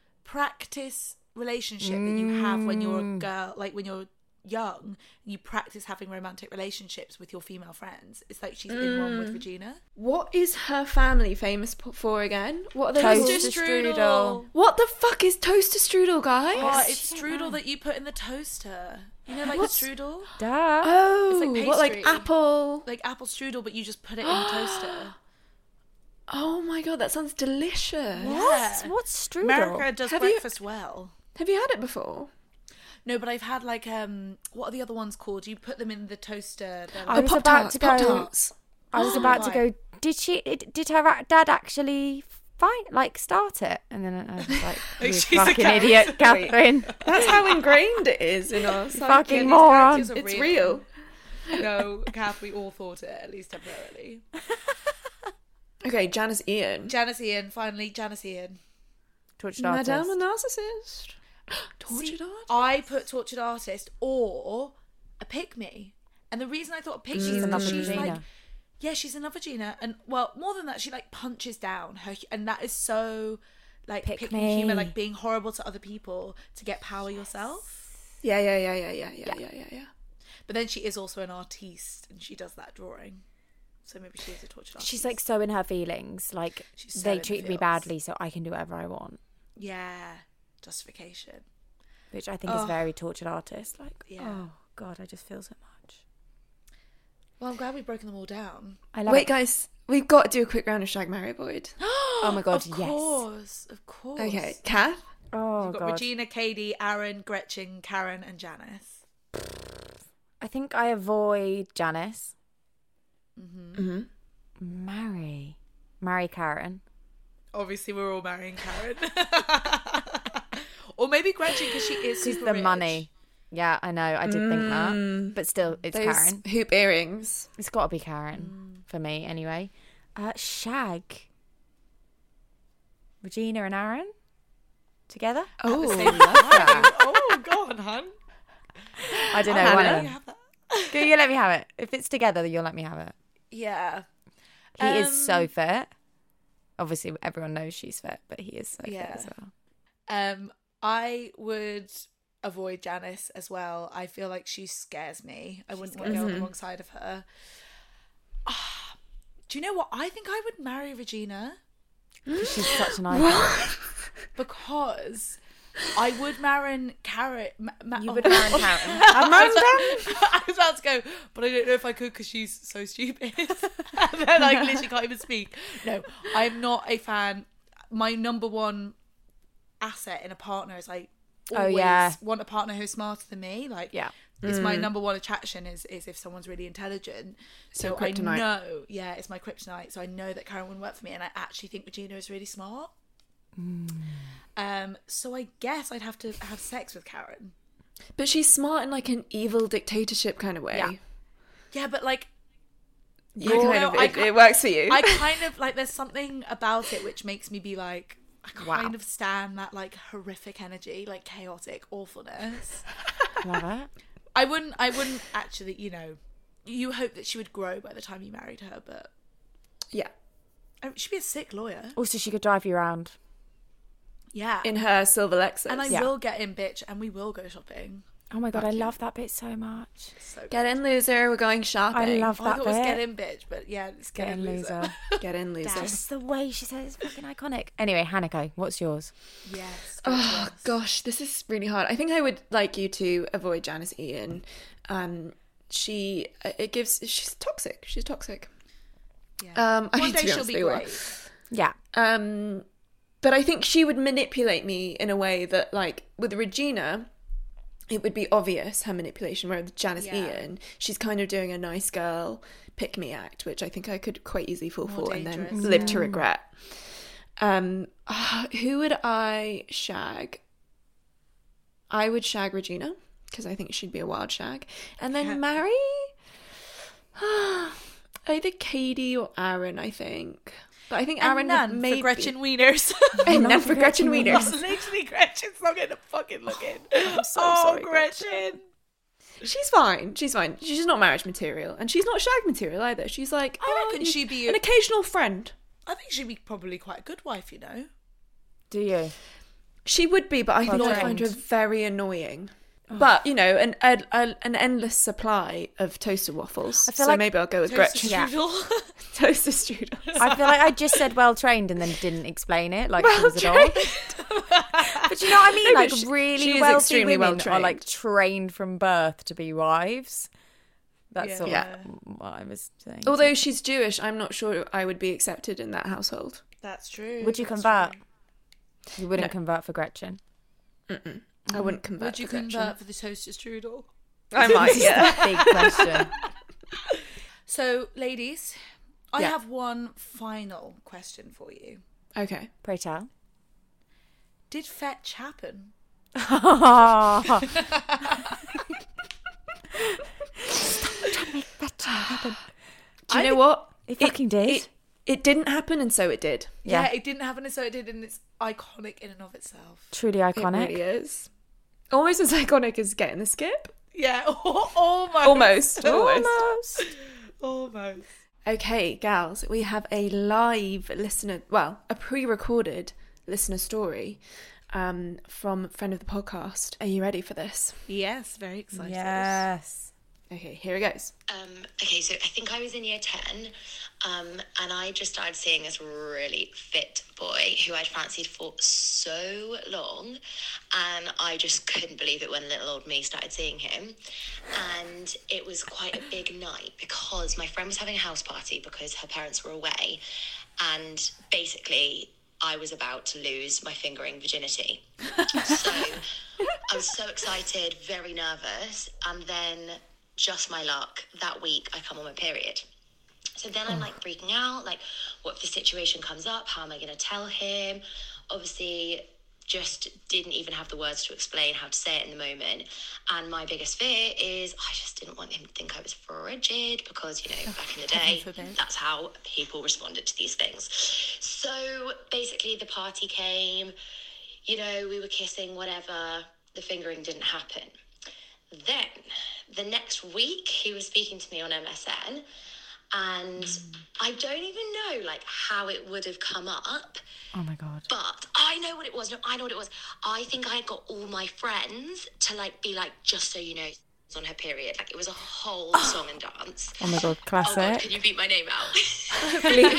relationship that you have when you're a girl, like when you're young, you practice having romantic relationships with your female friends. It's like she's in one with Regina. What is her family famous for again? What are they Toaster called? strudel. What the fuck is toaster strudel, guys? Oh, it's strudel that you put in the toaster. You know, like What's- the strudel, Duh. Oh, It's like what, like pastry. apple? like apple strudel, but you just put it in the toaster. Oh my god, that sounds delicious. Yeah. What's strudel? America does Have you- breakfast well. Have you had it before? No, but I've had like what are the other ones called? You put them in the toaster. They're I like, was Pop about Tarts, to Pop go. Tarts. I was about to right. go. Did her dad actually start it? And then I was like, you She's a fucking character. idiot, Catherine. That's how ingrained it is in our psyche. Fucking these moron. characters are It's real. No, Kath, we all thought it, at least temporarily. Okay, Janice Ian. Janice Ian, finally, Janice Ian. Tortured artist. Madame a narcissist. Tortured See, artist? I put tortured artist or a pick me. And the reason I thought a pick me is in love because with she's like, Regina. yeah, she's in love with Gina. And well, more than that, she like punches down her, and that is so like Pick pick me. me humor, like being horrible to other people to get power yourself. Yeah. But then she is also an artiste and she does that drawing. So maybe she is a tortured artist. She's like so in her feelings. Like She's so they in the treat me feels. badly, so I can do whatever I want. Yeah, justification. Which I think is very tortured artist. Like, Yeah. oh god, I just feel so much. Well, I'm glad we've broken them all down. I love Wait, it. guys, we've got to do a quick round of Shag, Marry, Avoid. Oh my god, Of yes. course, of course. Okay, Kath. Oh We've got god. Regina, Katie, Aaron, Gretchen, Karen, and Janice. I think I avoid Janice. Mm-hmm. Marry Karen. Obviously, we're all marrying Karen. Or maybe Gretchen, because she is She's super the rich. money. Yeah, I know. I did think that. But still, it's Those Karen. hoop earrings. It's got to be Karen for me, anyway. Shag. Regina and Aaron together? Oh, Love that. Oh, go on, hun. I don't know. I'll One have of it. them. Have that. Go, you let me have it. If it's together, you'll let me have it. Yeah. He is so fit. Obviously, everyone knows she's fit, but he is so fit as well. I would avoid Janice as well. I feel like she scares me. I wouldn't want to go on the wrong side of her. Do you know what? I think I would marry Regina. She's such an icon. Because I would marry Karen. You would marry Karen. I was about to go, but I don't know if I could because she's so stupid. And then I literally can't even speak. No, I'm not a fan. My number one asset in a partner is I always want a partner who's smarter than me. Like, it's my number one attraction is if someone's really intelligent. So I know, it's my kryptonite. So I know that Karen wouldn't work for me, and I actually think Regina is really smart. So I guess I'd have to have sex with Karen. But she's smart in like an evil dictatorship kind of way. Yeah, but like, it works for you. I kind of like, there's something about it which makes me be like, I kind of stand that like horrific energy, like chaotic awfulness. Love it. I wouldn't actually, you hope that she would grow by the time you married her, but yeah. She'd be a sick lawyer. Also, she could drive you around. Yeah. In her silver Lexus. And I will get in, bitch, and we will go shopping. Oh my God, I love that bit so much. So Get in, loser. We're going shopping. I love I that thought bit. it was get in, bitch, but yeah, it's get in, loser. Get in, loser. Just the way she says it's fucking iconic. Anyway, Hanako, what's yours? Yes. Oh gosh, this is really hard. I think I would like you to avoid Janice Ian. She's toxic. She's toxic. Yeah. I One mean, day to be she'll honest, be they were. great. Yeah. But I think she would manipulate me in a way that, like, with Regina, it would be obvious, her manipulation, whereas with Janice Ian, she's kind of doing a nice girl pick-me act, which I think I could quite easily fall for and then live to regret. Who would I shag? I would shag Regina, because I think she'd be a wild shag. And then marry? Either Katie or Aaron, I think. But I think Aaron none would maybe... for Gretchen Wieners. And none for Gretchen Wieners. Literally, Gretchen's not going to fucking look in. I'm so sorry, Gretchen. She's fine. She's fine. She's not marriage material. And she's not shag material either. She's like, I reckon she'd be an occasional friend. I think she'd be probably quite a good wife, Do you? She would be, but I think I find her very annoying. But, an endless supply of toaster waffles. I feel so like maybe I'll go with Gretchen. Toaster strudel. I feel like I just said well trained and then didn't explain it like she was a dog. But you know what I mean? No, like but she really is wealthy extremely women well-trained. are like trained from birth to be wives. That's sort Yeah. of what I was saying. Although she's Jewish, I'm not sure I would be accepted in that household. That's true. Would you convert? You wouldn't convert for Gretchen. I wouldn't convert. Would you for Gretchen. convert for the toaster strudel? I might, yeah. Big question. So, ladies, I Yeah. have one final question for you. Okay. Pray tell. Did fetch happen? Do you know what? It fucking did. It didn't happen, and so it did. Yeah, it didn't happen, and so it did, and it's iconic in and of itself. Truly iconic. It really is. Almost as iconic as getting the skip. Yeah, almost. Almost. Okay, gals, we have a live listener, a pre-recorded listener story from a friend of the podcast. Are you ready for this? Yes, very excited. Yes. Okay, here it goes. Okay, so I think I was in year 10, and I just started seeing this really fit boy who I'd fancied for so long, and I just couldn't believe it when little old me started seeing him. And it was quite a big night because my friend was having a house party because her parents were away, and basically I was about to lose my fingering virginity. So I was so excited, very nervous, and then just my luck, that week I come on my period. So then I'm like freaking out, like, what if the situation comes up? How am I going to tell him? Obviously, just didn't even have the words to explain how to say it in the moment. And my biggest fear is I just didn't want him to think I was frigid because, you know, back in the day, that's how people responded to these things. So basically the party came, you know, we were kissing, whatever, the fingering didn't happen. Then the next week he was speaking to me on MSN, and I don't even know like how it would have come up. Oh my God. But I know what it was. No, I know what it was. I think I had got all my friends to like be like, just so you know, she's on her period. Like it was a whole song and dance. Oh my God, classic. Oh God, can you beat my name out?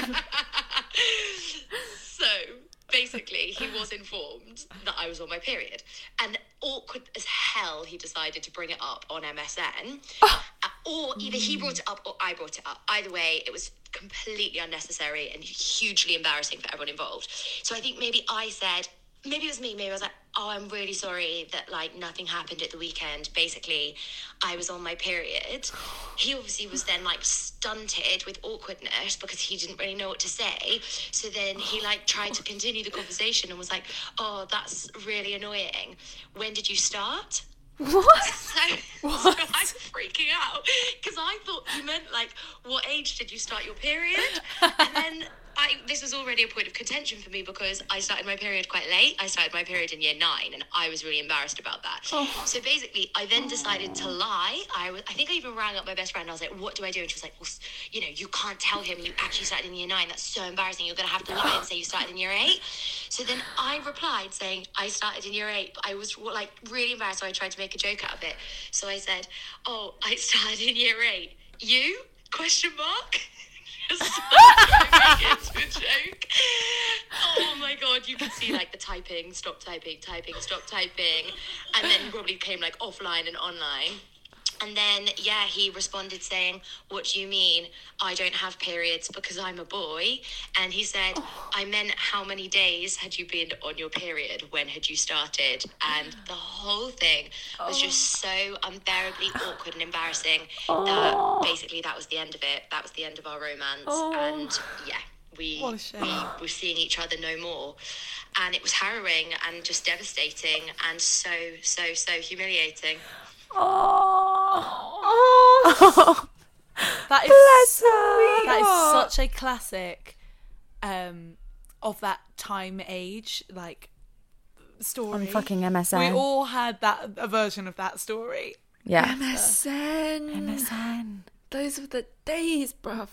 So basically he was informed that I was on my period, and awkward as hell he decided to bring it up on MSN. Or either he brought it up or I brought it up. Either way, it was completely unnecessary and hugely embarrassing for everyone involved. So I think maybe I said, maybe it was me, maybe I was like, oh, I'm really sorry that like nothing happened at the weekend. Basically, I was on my period. He obviously was then like stunted with awkwardness because he didn't really know what to say. So then he like tried to continue the conversation and was like, oh, that's really annoying. When did you start? What? So I'm freaking out because I thought you meant like, what age did you start your period? And then this was already a point of contention for me because I started my period quite late. I started my period in year 9 and I was really embarrassed about that. So basically I then decided to lie. I think I even rang up my best friend. I was like, what do I do? And she was like, well, you know, you can't tell him you actually started in year 9. That's so embarrassing. You're going to have to lie and say you started in year 8. So then I replied saying I started in year 8, but I was like really embarrassed, so I tried to make a joke out of it. So I said, oh, I started in year 8. You? Question mark? Just make it into a joke. Oh my God, you could see like the typing, stop typing, stop typing, and then he probably came like offline and online. And then, yeah, he responded saying, what do you mean I don't have periods because I'm a boy? And he said, I meant how many days had you been on your period? When had you started? And the whole thing was just so unbearably awkward and embarrassing that basically that was the end of it. That was the end of our romance. And yeah, we were seeing each other no more. And it was harrowing and just devastating and so humiliating. That is such a classic of that time age like story on fucking MSN. We all had a version of that story. Yeah. MSN. Those were the days, bruv.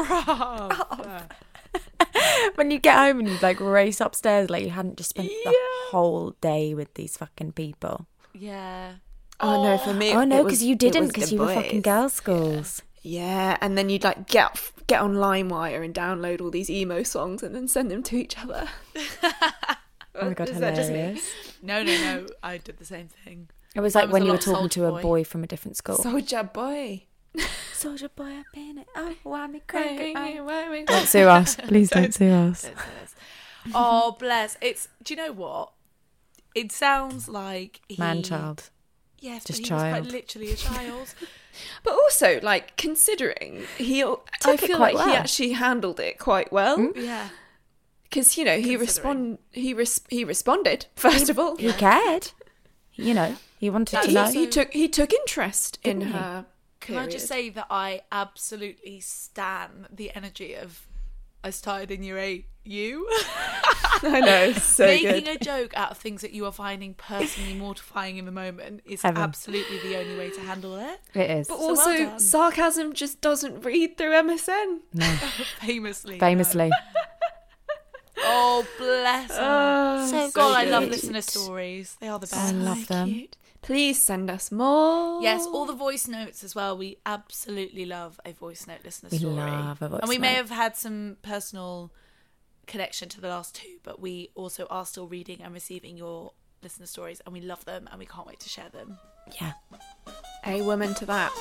When you get home and you like race upstairs like you hadn't just spent the whole day with these fucking people. Yeah. Oh no, for me. Oh no, because you didn't, because you were fucking girls' schools. Yeah, and then you'd like get on LimeWire and download all these emo songs and then send them to each other. Oh my God, Is that just me? hilarious. No, I did the same thing. It was like was when a you were lot talking Soulja to a Boy. boy from a different school. Soldier Boy. Soldier boy up in it. Oh, why me crazy? Don't Don't sue us. Please don't sue us. Oh, bless. Do you know what? It sounds like Man-child. Yes, Just but he child. was quite literally a child. But also, like, considering I Took it feel quite like he well. actually handled it quite well. Yeah. Because, you know, he responded, first of all. He cared. You know, he wanted to He, know. he took interest in Didn't he? her. Can I just say that I absolutely stan the energy of I started in year 8, you? I know, so Making good. a joke out of things that you are finding personally mortifying in the moment is Evan. absolutely the only way to handle it. It is. But well also, done. sarcasm just doesn't read through MSN. Famously. Famously. Oh, bless her. So God, I cute. love listener stories. They are the best. I love them. Cute. Please send us more. Yes, all the voice notes as well. We absolutely love a voice note listener story. love a voice And we may note. have had some personal connection to the last 2, but we also are still reading and receiving your listener stories, and we love them and we can't wait to share them. Yeah. A woman to that.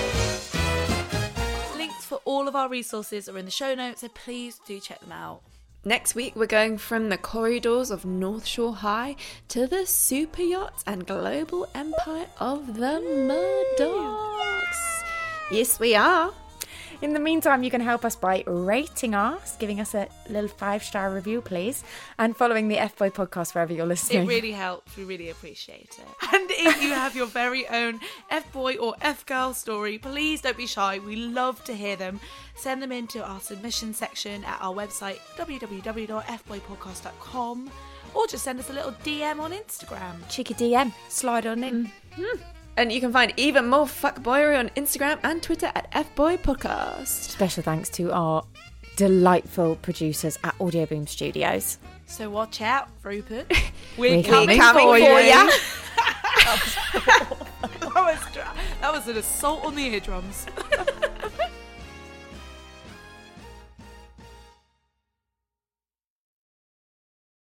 Links for all of our resources are in the show notes, so please do check them out. Next week, we're going from the corridors of North Shore High to the super yachts and global empire of the Murdochs. Yes, we are. In the meantime, you can help us by rating us, giving us a little 5-star review, please, and following the F-Boy podcast wherever you're listening. It really helps. We really appreciate it. And if you have your very own F-Boy or F-girl story, please don't be shy. We love to hear them. Send them into our submission section at our website, www.fboypodcast.com, or just send us a little DM on Instagram. Cheeky DM. Slide on in. And you can find even more fuckboyery on Instagram and Twitter at FBoyPodcast. Special thanks to our delightful producers at Audio Boom Studios. So watch out, Rupert. We're coming for ya. That was an assault on the eardrums.